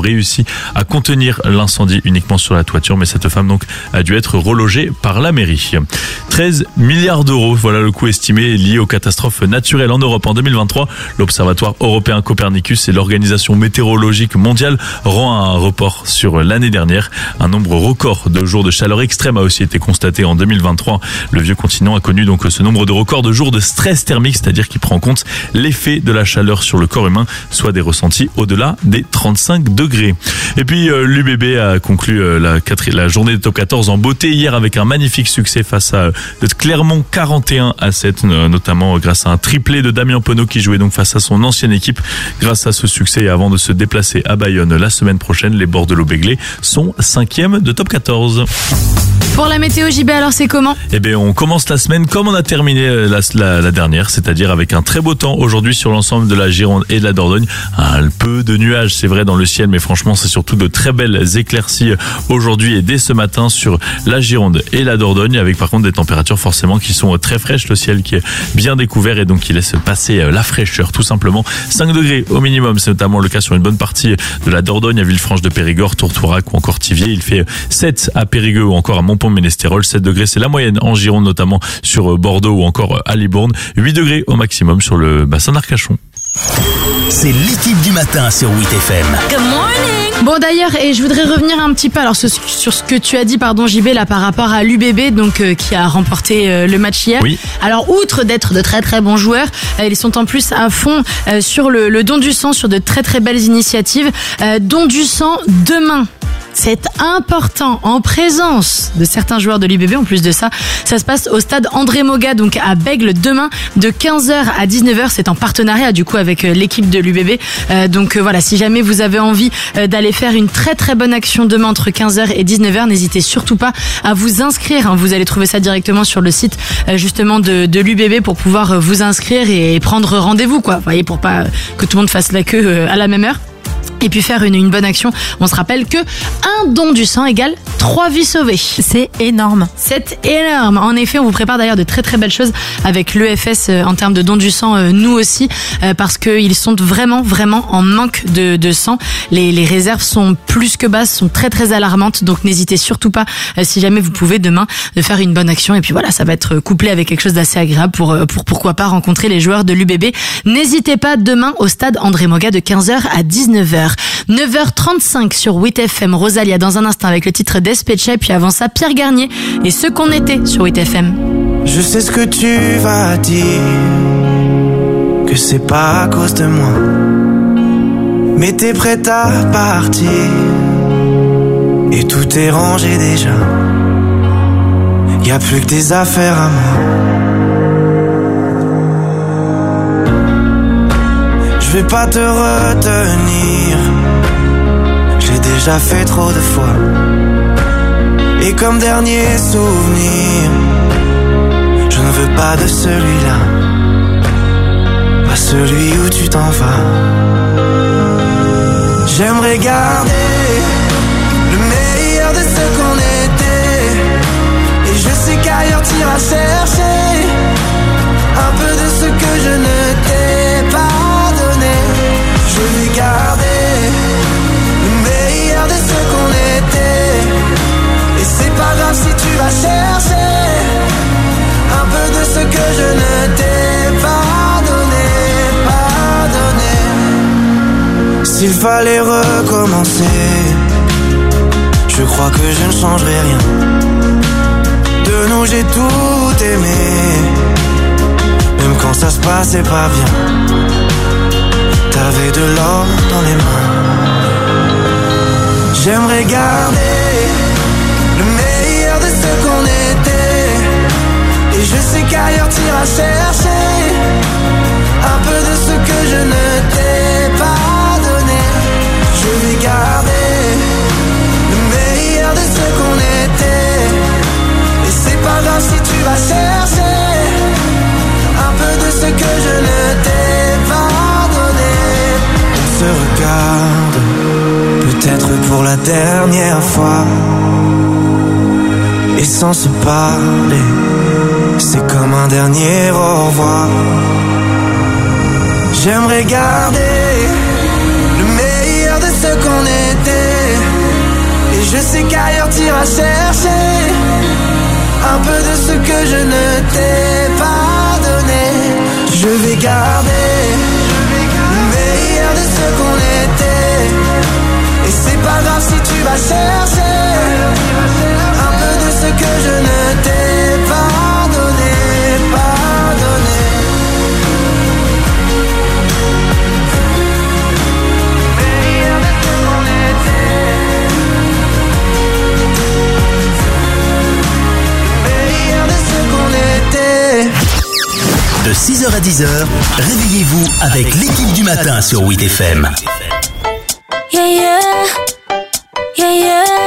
réussi à contenir l'incendie uniquement sur la toiture, mais cette femme donc a dû être relogée par la mairie. 13 milliards d'euros, voilà le coût estimé lié aux catastrophes naturelles en Europe en 2023. L'Observatoire européen Copernicus et l'Organisation météorologique mondiale rend un report sur l'année dernière. Un nombre record de jours de chaleur extrême a aussi été constaté en 2023. Le vieux continent a connu donc ce nombre de records de jours de stress thermique, c'est-à-dire qui prend en compte l'effet de la chaleur sur le corps humain, soit des ressentis au-delà des 35 degrés. Et puis l'UBB a conclu la journée de top 14 en beauté hier avec un magnifique succès face à Clermont 41-7, notamment grâce à un triplé de Damien Penaud qui jouait donc face à son ancienne équipe. Grâce à ce succès et avant de se déplacer à Bayonne la semaine prochaine, les Bordelais-Béglés sont 5e de top 14. Pour la météo JB, alors c'est comment ? Eh bien, on commence la semaine comme on a terminé la dernière, c'est-à-dire avec un très beau temps aujourd'hui sur l'ensemble de la Gironde et de la Dordogne. Un peu de nuages, c'est vrai, dans le ciel, mais franchement, c'est surtout de très belles éclaircies aujourd'hui et dès ce matin sur la Gironde et la Dordogne, avec par contre des températures forcément qui sont très fraîches, le ciel qui est bien découvert et donc qui laisse passer la fraîcheur tout simplement. 5 degrés au minimum, c'est notamment le cas sur une bonne partie de la Dordogne, à Villefranche de Périgord, Tourtourac ou encore Thiviers. Il fait 7 à Périgueux ou encore à Montpont-Ménestérol. 7 degrés, c'est la moyenne en Gironde, notamment sur Bordeaux ou encore à Libourne. 8 degrés au maximum sur le bassin d'Arcachon. C'est l'équipe du matin sur 8FM. Good morning. Bon d'ailleurs, et je voudrais revenir un petit peu alors sur ce que tu as dit, JB, là par rapport à l'UBB, donc qui a remporté le match hier. Oui. Alors outre d'être de très très bons joueurs, ils sont en plus à fond sur le don du sang, sur de très très belles initiatives. Don du sang demain. C'est important, en présence de certains joueurs de l'UBB. En plus de ça, ça se passe au stade André Moga, donc à Bègles, demain de 15h à 19h. C'est en partenariat du coup avec l'équipe de l'UBB. Donc voilà, si jamais vous avez envie d'aller faire une très très bonne action demain entre 15h et 19h, n'hésitez surtout pas à vous inscrire. Vous allez trouver ça directement sur le site justement de l'UBB pour pouvoir vous inscrire et prendre rendez-vous, quoi. Vous voyez, pour pas que tout le monde fasse la queue à la même heure. Et puis faire une bonne action. On se rappelle que un don du sang égale 3 vies sauvées. C'est énorme. C'est énorme. En effet, on vous prépare d'ailleurs de très très belles choses avec l'EFS en termes de don du sang, nous aussi, parce qu'ils sont vraiment vraiment en manque de sang. Les réserves sont plus que basses, sont très très alarmantes. Donc n'hésitez surtout pas, si jamais vous pouvez demain, de faire une bonne action. Et puis voilà, ça va être couplé avec quelque chose d'assez agréable pour pourquoi pas rencontrer les joueurs de l'UBB. N'hésitez pas demain au stade André Moga de 15h à 19h. 9h35 sur 8FM. Rosalia dans un instant avec le titre d'Especha. Puis avant ça, Pierre Garnier et ce qu'on était sur 8FM. Je sais ce que tu vas dire, que c'est pas à cause de moi, mais t'es prête à partir et tout est rangé déjà. Y a plus que tes affaires à moi. Je vais pas te retenir, j'ai déjà fait trop de fois. Et comme dernier souvenir, je ne veux pas de celui-là, pas celui où tu t'en vas. J'aimerais garder le meilleur de ce qu'on était, et je sais qu'ailleurs t'iras chercher un peu de ce que je ne t'ai pas donné. Je vais garder le meilleur de ce qu'on était, et c'est pas grave si tu vas chercher un peu de ce que je ne t'ai pas donné, S'il fallait recommencer, je crois que je ne changerai rien. De nous j'ai tout aimé, même quand ça se passait pas bien. T'avais de l'or dans les mains. J'aimerais garder le meilleur de ce qu'on était, et je sais qu'ailleurs t'iras chercher un peu de ce que je ne t'ai pas donné. Je vais garder le meilleur de ce qu'on était, et c'est pas grave si tu vas chercher un peu de ce que je ne t'ai pas donné. On se regarde, peut-être pour la dernière fois, et sans se parler, c'est comme un dernier au revoir. J'aimerais garder le meilleur de ce qu'on était, sais qu'ailleurs t'iras chercher un peu de ce que je ne t'ai pas donné. Je vais garder le meilleur de ce qu'on était. Et c'est pas grave si tu vas chercher un peu de ce que je ne t'ai pas donné, pas donné. Meilleur de ce qu'on était. Meilleur de ce qu'on était. De 6h à 10h, réveillez-vous avec l'équipe du matin sur 8FM. Yeah, yeah, yeah, yeah.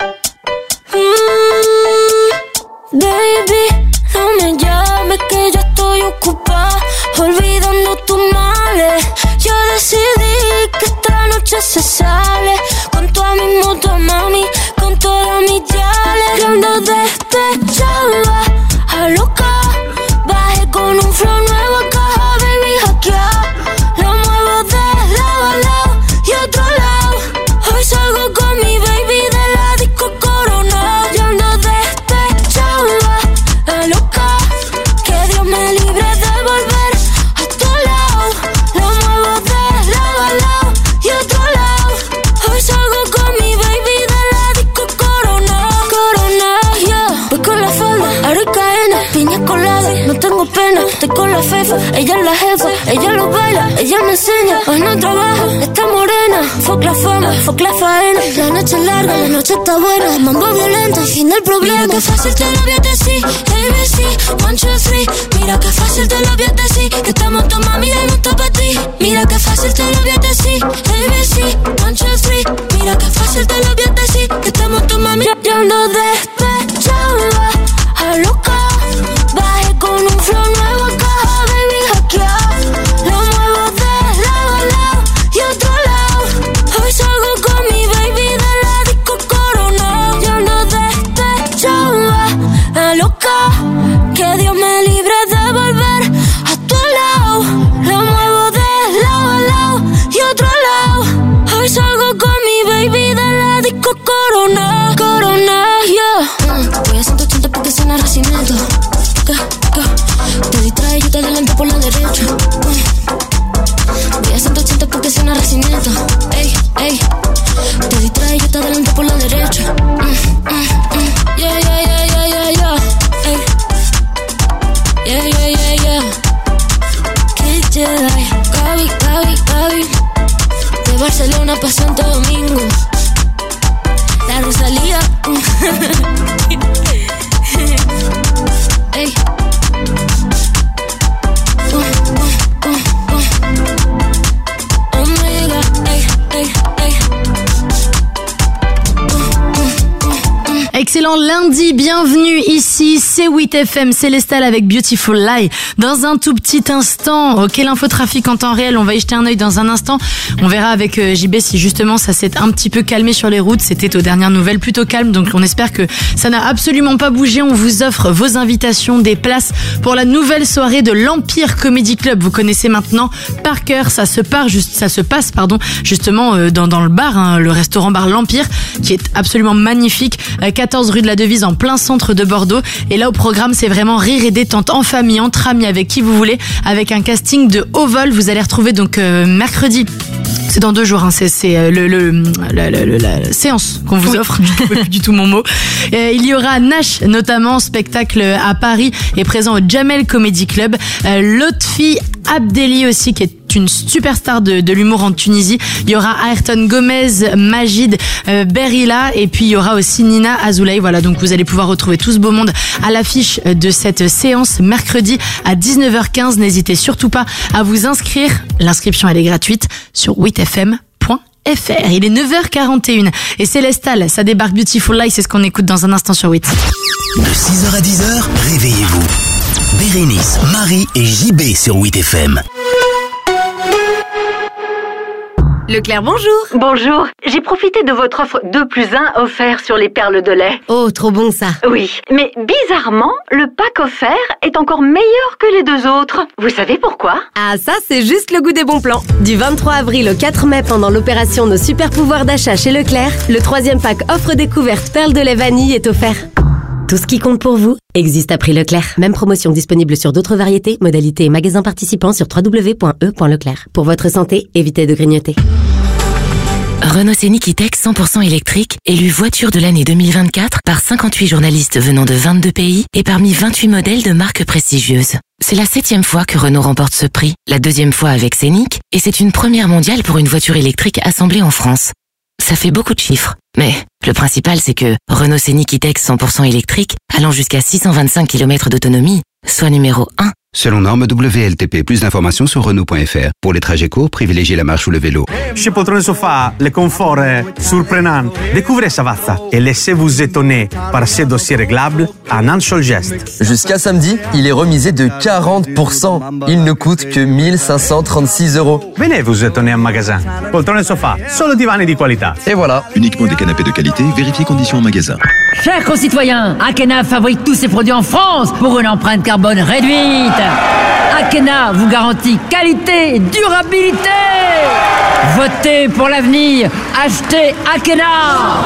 Baby, no me llames que yo estoy ocupada, olvidando tus males. Yo decidí que esta noche se sale, con toda mi moto, mami, con todas mis yales. Yo ando despechada, a loca, bajé con un flow nuevo a caja, baby, hackeado. Lo muevo de lado a lado y otro lado. Hoy salgo con mi baby de la disco Corona. Yo ando despechada, loca, que Dios me libre de volver a tu lado. Lo muevo de lado a lado y otro lado. Hoy salgo con mi baby de la disco Corona. Corona, yeah. Voy con la falda, aricaena, piña colada. No tengo pena, estoy con la fefa. Ella es la jefa, ella lo baila, ella me enseña. Hoy no trabaja, está morena. Fuck la fama, fuck la faena. La noche es larga, la noche está buena. Mambo violento, el fin del problema. Mira que fácil te lo voy a decir, ABC, 1, 2, 3. Mira que fácil te lo voy a decir, que estamos tu mami y no está para ti. Mira que fácil te lo voy a decir, ABC, 1, 2, 3. Mira que fácil te lo voy a decir, que estamos tu mami. Yo ando despechada, a loca, bajé con un flow nuevo a caja, baby, hackeado. Lo muevo de lado a lado y otro lado. Hoy salgo con mi baby de la disco Corona. Yo ando despechada, loca, que Dios me libre de volver a tu lado. Lo muevo de lado a lado y otro lado. Hoy salgo con mi baby de la disco Corona. Corona, yeah. Voy a 180 porque suena racimiento. Te distrae, yo te adelanto por la derecha. Voy a 180 porque suena racimiento. Ey, ey. Te distrae, yo te adelanto por la derecha. Yeah, yeah, yeah, yeah, yeah, yeah. Ey. Yeah, yeah, yeah, yeah. Kid Jedi, Gaby, Gaby, Gaby. De Barcelona pa' Santo Domingo. La Rosalía. Ey. Omega, ey, ey, ey. Excellent lundi, bienvenue ici, c'est 8FM, Célestal avec Beautiful Lie. Dans un tout petit instant, ok, l'infotrafic en temps réel, on va y jeter un œil dans un instant. On verra avec JB si justement ça s'est un petit peu calmé sur les routes. C'était aux dernières nouvelles plutôt calme, donc on espère que ça n'a absolument pas bougé. On vous offre vos invitations, des places pour la nouvelle soirée de l'Empire Comedy Club. Vous connaissez maintenant par cœur, ça se passe justement dans le bar, hein, le restaurant bar L'Empire, qui est absolument magnifique. 14 rue de la Devise en plein centre de Bordeaux. Et là au programme c'est vraiment rire et détente en famille, entre amis, avec qui vous voulez, avec un casting de haut vol. Vous allez retrouver donc mercredi, c'est dans 2 jours, hein, c'est la séance qu'on vous offre, je ne trouvais plus du tout mon mot. Il y aura Nash notamment, spectacle à Paris, est présent au Jamel Comedy Club. Lotfi Abdelli aussi, qui est une superstar de l'humour en Tunisie. Il y aura Ayrton Gomez, Majid, Berilla, et puis il y aura aussi Nina Azoulay. Voilà, donc vous allez pouvoir retrouver tout ce beau monde à l'affiche de cette séance mercredi à 19h15. N'hésitez surtout pas à vous inscrire. L'inscription elle est gratuite sur 8fm.fr. Il est 9h41 et Célestal, ça débarque Beautiful Lie, c'est ce qu'on écoute dans un instant sur 8. De 6h à 10h, réveillez-vous. Bérénice, Marie et JB sur 8FM. Leclerc, bonjour. Bonjour. J'ai profité de votre offre 2+1 offert sur les perles de lait. Oh, trop bon ça. Oui, mais bizarrement, le pack offert est encore meilleur que les deux autres. Vous savez pourquoi? Ah, ça, c'est juste le goût des bons plans. Du 23 avril au 4 mai, pendant l'opération Nos super pouvoirs d'achat chez Leclerc, le 3e pack offre découverte perles de lait vanille est offert. Tout ce qui compte pour vous existe à prix Leclerc. Même promotion disponible sur d'autres variétés, modalités et magasins participants sur www.e.leclerc. Pour votre santé, évitez de grignoter. Renault Scénic E-Tech 100% électrique, élu voiture de l'année 2024 par 58 journalistes venant de 22 pays et parmi 28 modèles de marques prestigieuses. C'est la 7e fois que Renault remporte ce prix, la 2e fois avec Scénic, et c'est une première mondiale pour une voiture électrique assemblée en France. Ça fait beaucoup de chiffres, mais le principal c'est que Renault Scénic E-Tech 100% électrique, allant jusqu'à 625 km d'autonomie, soit numéro 1. Selon norme WLTP, plus d'informations sur Renault.fr. Pour les trajets courts, privilégiez la marche ou le vélo. Chez Poltrone Sofa, le confort est surprenant. Découvrez Savazza et laissez-vous étonner par ses dossiers réglables en un seul geste. Jusqu'à samedi, il est remisé de 40%. Il ne coûte que 1536 €. Venez vous étonner en magasin. Poltrone Sofa, solo divani di qualità. Et voilà. Uniquement des canapés de qualité, vérifiez conditions en magasin. Chers concitoyens, Akena fabrique tous ses produits en France pour une empreinte carbone réduite. Akena vous garantit qualité et durabilité. Votez pour l'avenir. Achetez Akena.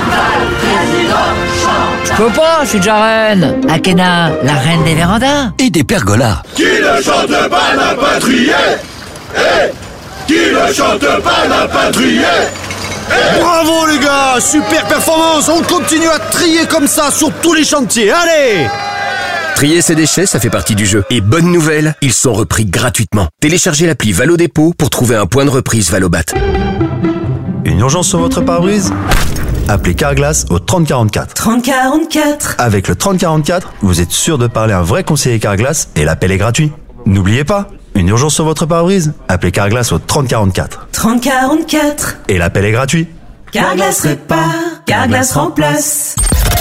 Je peux pas, je suis déjà reine. Akena, la reine des vérandas. Et des pergolas. Qui ne chante pas n'a pas trié. Qui ne chante pas n'a pas trié. Bravo les gars, super performance. On continue à trier comme ça sur tous les chantiers. Allez! Trier ses déchets, ça fait partie du jeu. Et bonne nouvelle, ils sont repris gratuitement. Téléchargez l'appli Valo Dépôt pour trouver un point de reprise Valobat. Une urgence sur votre pare-brise? Appelez Carglass au 3044. 3044. Avec le 3044, vous êtes sûr de parler à un vrai conseiller Carglass et l'appel est gratuit. N'oubliez pas, une urgence sur votre pare-brise? Appelez Carglass au 3044. 3044. Et l'appel est gratuit. Carglass répare, Carglass remplace.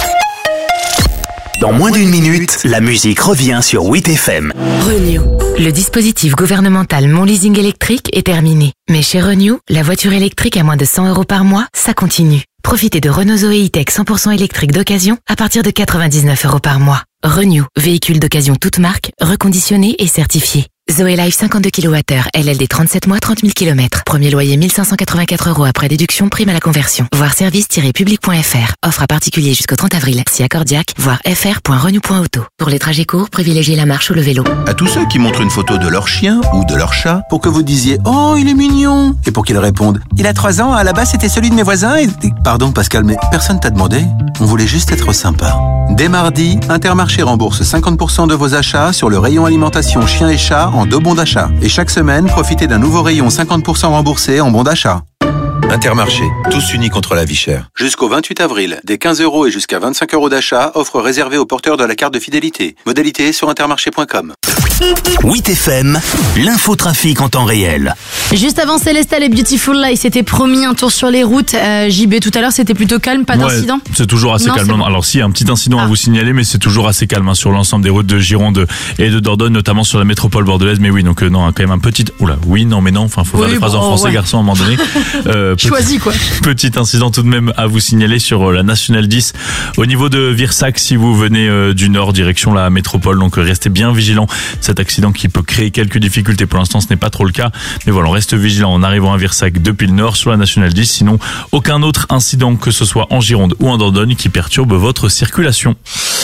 Dans moins d'une minute, la musique revient sur 8FM. Renew. Le dispositif gouvernemental Mon Leasing électrique est terminé. Mais chez Renew, la voiture électrique à moins de 100 € par mois, ça continue. Profitez de Renault Zoé E-Tech 100% électrique d'occasion à partir de 99 € par mois. Renew, véhicule d'occasion toute marque, reconditionné et certifié. Zoé Life 52 kWh, LLD 37 mois, 30 000 km. Premier loyer 1584 € après déduction, prime à la conversion. Voir service-public.fr. Offre à particulier jusqu'au 30 avril. Si accordiaque, voir fr.renew.auto. Pour les trajets courts, privilégiez la marche ou le vélo. À tous ceux qui montrent une photo de leur chien ou de leur chat pour que vous disiez « Oh, il est mignon !» et pour qu'ils répondent « Il a 3 ans, à la base c'était celui de mes voisins et... » Pardon Pascal, mais personne t'a demandé. On voulait juste être sympa. Dès mardi, Intermarché rembourse 50% de vos achats sur le rayon alimentation chien et chat en 2 bons d'achat. Et chaque semaine, profitez d'un nouveau rayon 50% remboursé en bons d'achat. Intermarché, tous unis contre la vie chère. Jusqu'au 28 avril, des 15 € et jusqu'à 25 € d'achat, offre réservée aux porteurs de la carte de fidélité. Modalité sur intermarché.com. 8FM, l'infotrafic en temps réel. Juste avant Célestal et Beautiful Life, c'était promis un tour sur les routes. JB, tout à l'heure, c'était plutôt calme, pas d'incident? C'est toujours assez calme. Bon. Alors si, il y a un petit incident à vous signaler, mais c'est toujours assez calme sur l'ensemble des routes de Gironde et de Dordogne, notamment sur la métropole bordelaise. Mais oui, donc non, quand même un petit... Oula, oui, non, mais non, enfin, faut faire des phrases en français, garçon, à un moment donné. Choisis, quoi. Petit incident tout de même à vous signaler sur la Nationale 10 au niveau de Virsac si vous venez du nord direction la métropole, donc restez bien vigilants. Cet accident qui peut créer quelques difficultés, pour l'instant ce n'est pas trop le cas, mais voilà, on reste vigilant en arrivant à Virsac depuis le nord sur la Nationale 10, sinon aucun autre incident que ce soit en Gironde ou en Dordogne qui perturbe votre circulation.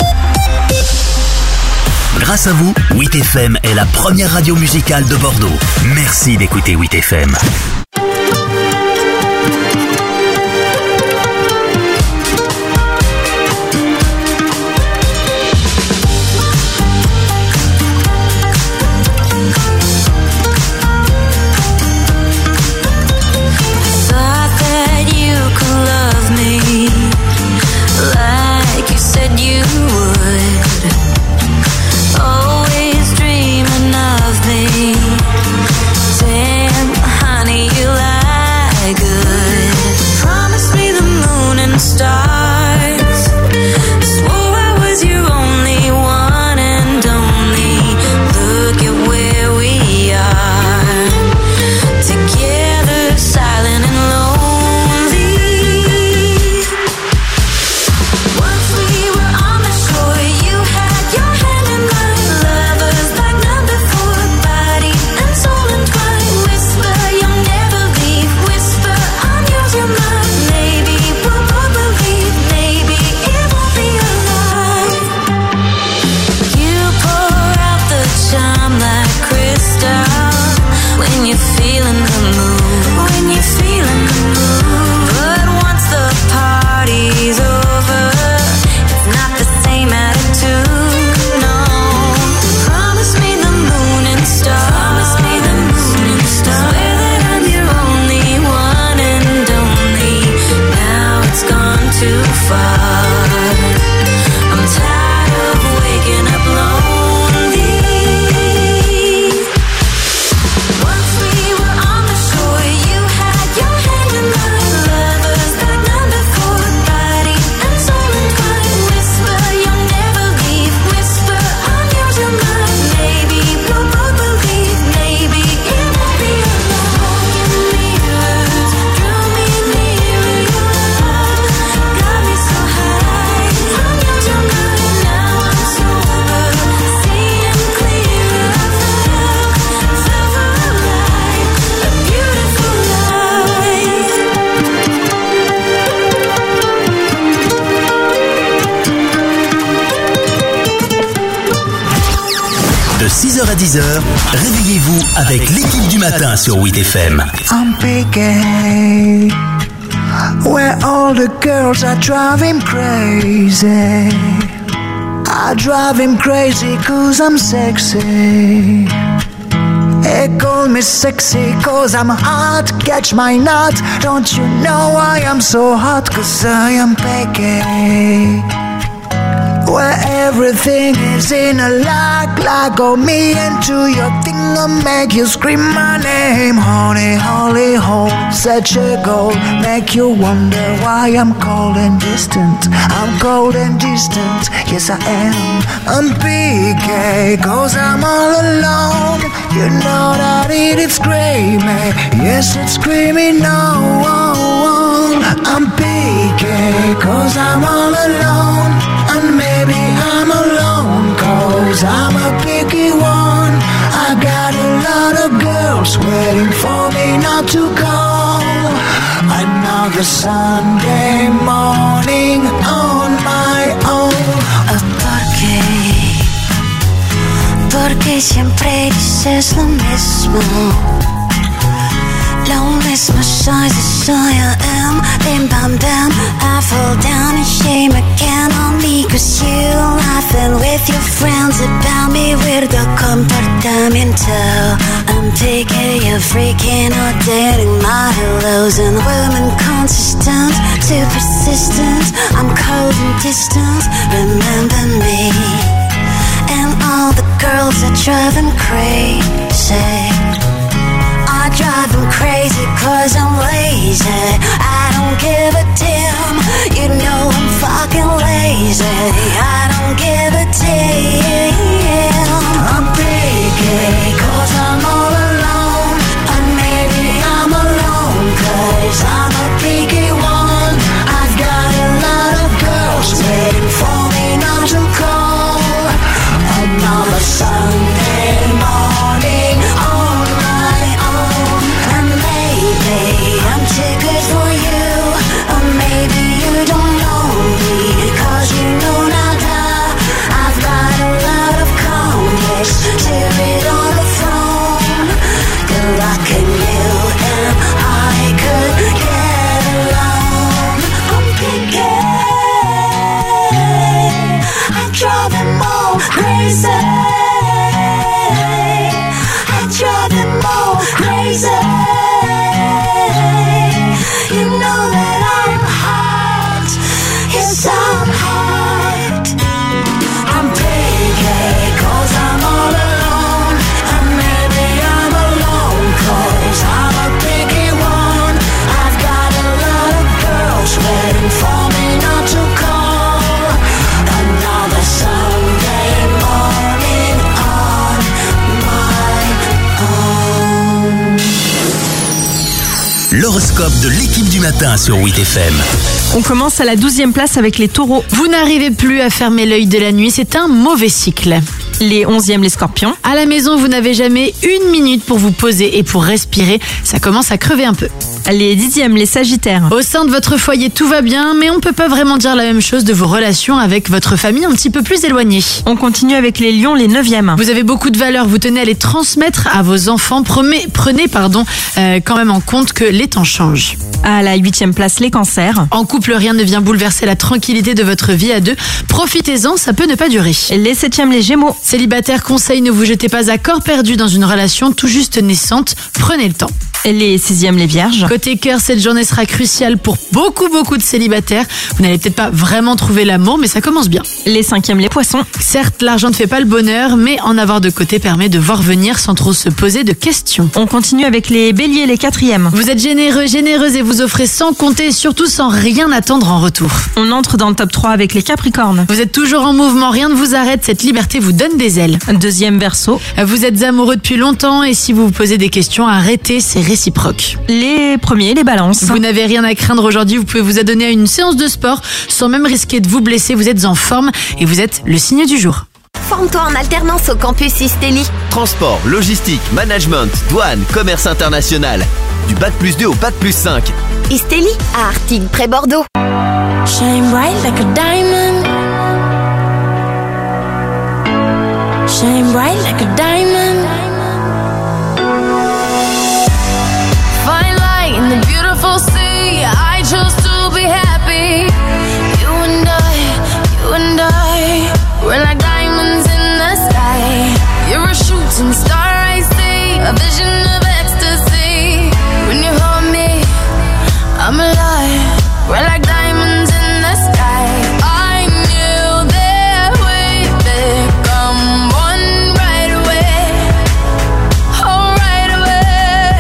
Grâce à vous, 8FM est la première radio musicale de Bordeaux. Merci d'écouter 8FM. Always dreaming of me. Damn, honey, too far. I'm tired of waking up lonely. Once we were on the shore, you had your hand in mine. Lovers like number 4, body and soul entwined. Whisper, you'll never leave. Whisper, I'm yours, you're mine. Maybe we'll both believe. Maybe it won't be alone. Mirrors drew me nearer. Your love got me so high. I'm yours, you're mine. Now I'm sober, seeing clearer. I felt for a life, a beautiful life. De 6h à 10h, réveillez-vous avec l'équipe du matin sur 8FM. I'm picky, where all the girls are driving crazy. I drive him crazy cause I'm sexy. They call me sexy cause I'm hot. Catch my nut. Don't you know why I'm so hot? Cause I am picky, where everything is in a lock. Go me into your thing and make you scream my name. Honey, holy hole, such a goal. Make you wonder why I'm cold and distant. I'm cold and distant, yes I am. I'm PK, cause I'm all alone. You know that it's screaming, yes it's screaming no. I'm PK, cause I'm all alone. And maybe I'm alone, cause I'm a picky one. I got a lot of girls waiting for me not to call. Another Sunday morning on my own. Porque siempre dices lo mismo. Lo mismo soy, I am. Bim bam bam, I fall down in shame again on me. Cause you laughing with your friends about me. Weirdo comportamiento. I'm taking you freaking out, dating my hellos. And women consistent, too persistent. I'm cold and distant, remember me. And all the girls that drive him crazy. I drive him crazy cause I'm lazy. I don't give a damn. You know I'm fucking lazy. I don't give a damn. I'm picky cause I'm all alone. And maybe I'm alone cause I'm a picky one. I've got a lot of girls waiting for me not to call. Another Sunday morning on my own. And maybe I'm too good for you. Or maybe you don't know me, cause you know nada. I've got a lot of complex to read on the phone. Good luck in you and I could get along. I'm picky, I drive them all crazy. I drive them all crazy. You know that I'm hot. Yes, I'm hot. I'm picky cause I'm all alone. And maybe I'm alone cause I'm a picky one. I've got a lot of girls waiting for me not to call. Another Sunday morning on my own. L'horoscope de l'équipe du matin sur 8FM. On commence à la 12e place avec les taureaux. Vous n'arrivez plus à fermer l'œil de la nuit, c'est un mauvais cycle. Les 11e, les scorpions. À la maison, vous n'avez jamais une minute pour vous poser et pour respirer. Ça commence à crever un peu. Les 10e, les sagittaires. Au sein de votre foyer, tout va bien, mais on peut pas vraiment dire la même chose de vos relations avec votre famille un petit peu plus éloignée. On continue avec les lions, les 9e. Vous avez beaucoup de valeurs, vous tenez à les transmettre à vos enfants. Prenez quand même en compte que les temps changent. À la 8e place, les cancers. En couple, rien ne vient bouleverser la tranquillité de votre vie à deux. Profitez-en, ça peut ne pas durer. Les 7e, les gémeaux. Célibataire, conseil, ne vous jetez pas à corps perdu dans une relation tout juste naissante. Prenez le temps. Les 6e, les vierges. Côté cœur, cette journée sera cruciale pour beaucoup de célibataires. Vous n'allez peut-être pas vraiment trouver l'amour, mais ça commence bien. Les 5e, les poissons. Certes, l'argent ne fait pas le bonheur, mais en avoir de côté permet de voir venir sans trop se poser de questions. On continue avec les béliers, les 4e. Vous êtes généreuse et vous offrez sans compter, surtout sans rien attendre en retour. On entre dans le top 3 avec les capricornes. Vous êtes toujours en mouvement, rien ne vous arrête, cette liberté vous donne des ailes. 2e, verseau. Vous êtes amoureux depuis longtemps et si vous vous posez des questions, arrêtez, c'est réciproque. Les premiers, les balances. Vous n'avez rien à craindre aujourd'hui, vous pouvez vous adonner à une séance de sport sans même risquer de vous blesser, vous êtes en forme et vous êtes le signe du jour. Forme-toi en alternance au campus Istelli. Transport, logistique, management, douane, commerce international. Du Bac+2 au Bac+5. Istelli à Artigues, près Bordeaux. Shine bright like a diamond. Shine bright like a diamond. Fine light in the beautiful sea. I chose to be happy. You and I, we're like diamonds in the sky. You're a shooting star, I see. A vision of ecstasy. When you hold me, I'm alive. We're like diamonds in the sky. I knew that we'd become one right away. Oh, right away.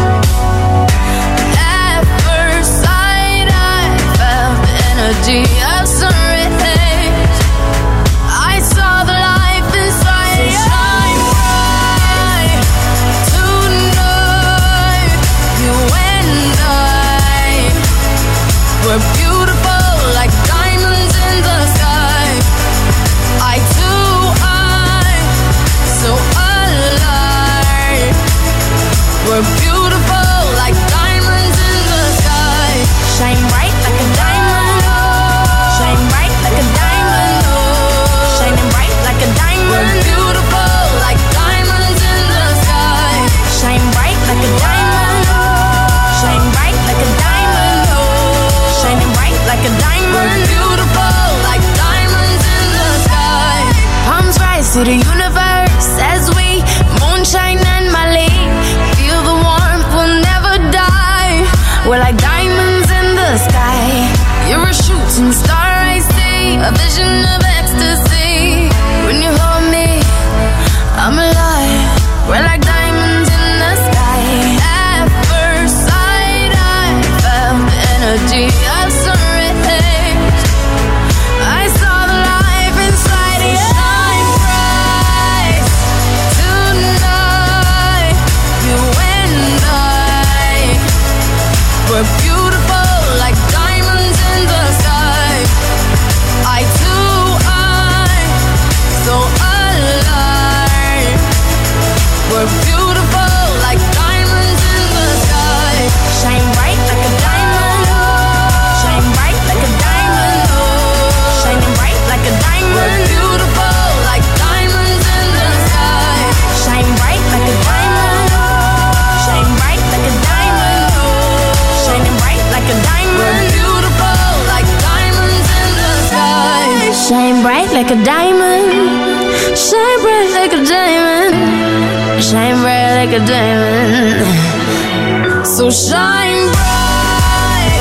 At first sight, I felt the energy of sun rays. I saw the life inside you. Shine bright tonight. You and I, we're beautiful like diamonds in the sky. I too, I'm so alive. We're beautiful like diamonds in the sky. Shine bright like a diamond. Shine bright like a diamond. Shining bright like a diamond. We're beautiful like diamonds in the sky. Shine bright like a diamond. Shine bright like a diamond. Shining bright like a diamond. We're beautiful like diamonds in the sky. Palms rise to the universe as we moonshine and Mali. Feel the warmth, we'll never die. We're like diamonds in the sky. You're a shooting star, I see. A vision of ecstasy. When you hold me, I'm alive. We're like diamonds in the sky. At first sight, I felt the energy of sun rays. I saw the life inside you. Shine bright tonight. You and I, we're beautiful like diamonds in the sky. I too, I'm so alive. We're beautiful like diamonds in the sky. Shine bright like a diamond. Shine bright like a diamond. Shining bright like a diamond. We're beautiful like diamonds in the sky. Shine bright like a diamond. Shine bright like a diamond. Shining bright like a diamond. We're beautiful like diamonds in the sky. Shine bright like a diamond. Shine bright like a diamond. Shine bright like a diamond. So shine bright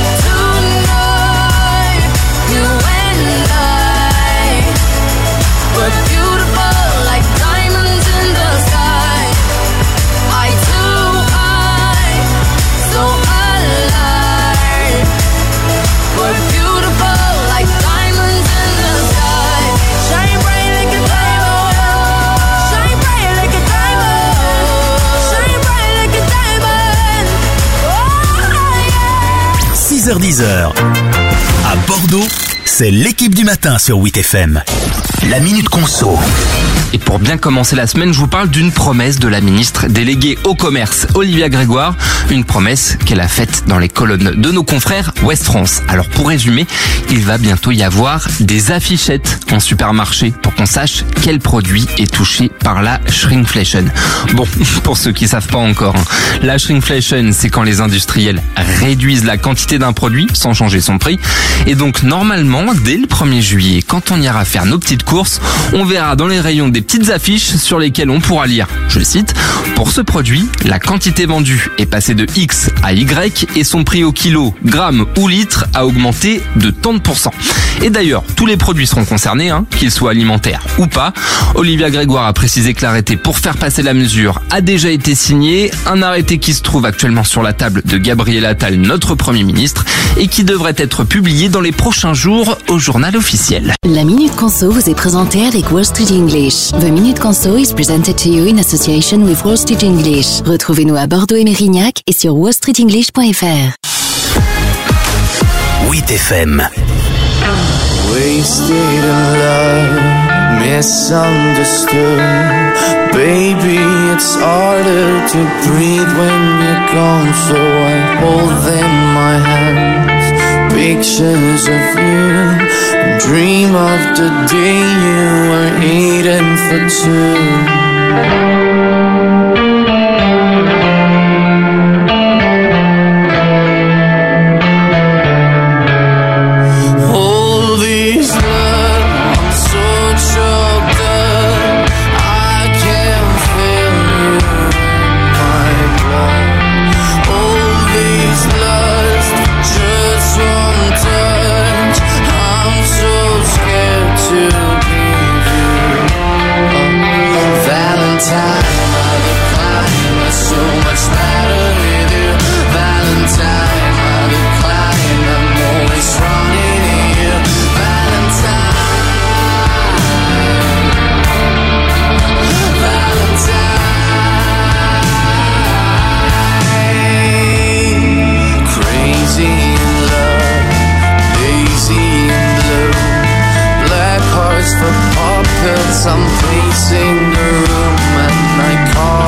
tonight. You and I, we're beautiful like diamonds in the sky. I too, I'm so alive. We're beautiful like diamonds in the sky. Shine bright like a diamond. Shine bright like a diamond. Shine bright like a diamond. Oh yeah. 6h-10h. À Bordeaux, c'est l'équipe du matin sur 8FM. La Minute Conso. Et pour bien commencer la semaine, je vous parle d'une promesse de la ministre déléguée au commerce, Olivia Grégoire. Une promesse qu'elle a faite dans les colonnes de nos confrères Ouest France. Alors pour résumer, il va bientôt y avoir des affichettes en supermarché pour qu'on sache quel produit est touché par la shrinkflation. Bon, pour ceux qui savent pas encore, la shrinkflation, c'est quand les industriels réduisent la quantité d'un produit sans changer son prix. Et donc normalement, dès le 1er juillet, quand on ira faire nos petites courses, on verra dans les rayons des petites affiches sur lesquelles on pourra lire, je cite, « Pour ce produit, la quantité vendue est passée de X à Y et son prix au kilo, gramme ou litre a augmenté de tant de %. Et d'ailleurs, tous les produits seront concernés, qu'ils soient alimentaires ou pas. Olivia Grégoire a précisé que l'arrêté pour faire passer la mesure a déjà été signé, un arrêté qui se trouve actuellement sur la table de Gabriel Attal, notre Premier ministre, et qui devrait être publié dans les prochains jours au journal officiel. La Minute Conso vous est présentée avec Wall Street English. The Minute Conso is presented to you in association with Wall Street English. Retrouvez-nous à Bordeaux et Mérignac et sur wallstreetenglish.fr. 8FM. Wasted in love, misunderstood. Baby, it's harder to breathe when you're gone, so I hold in my hands pictures of you and dream of the day you were eating for two. I'm pacing the room and I call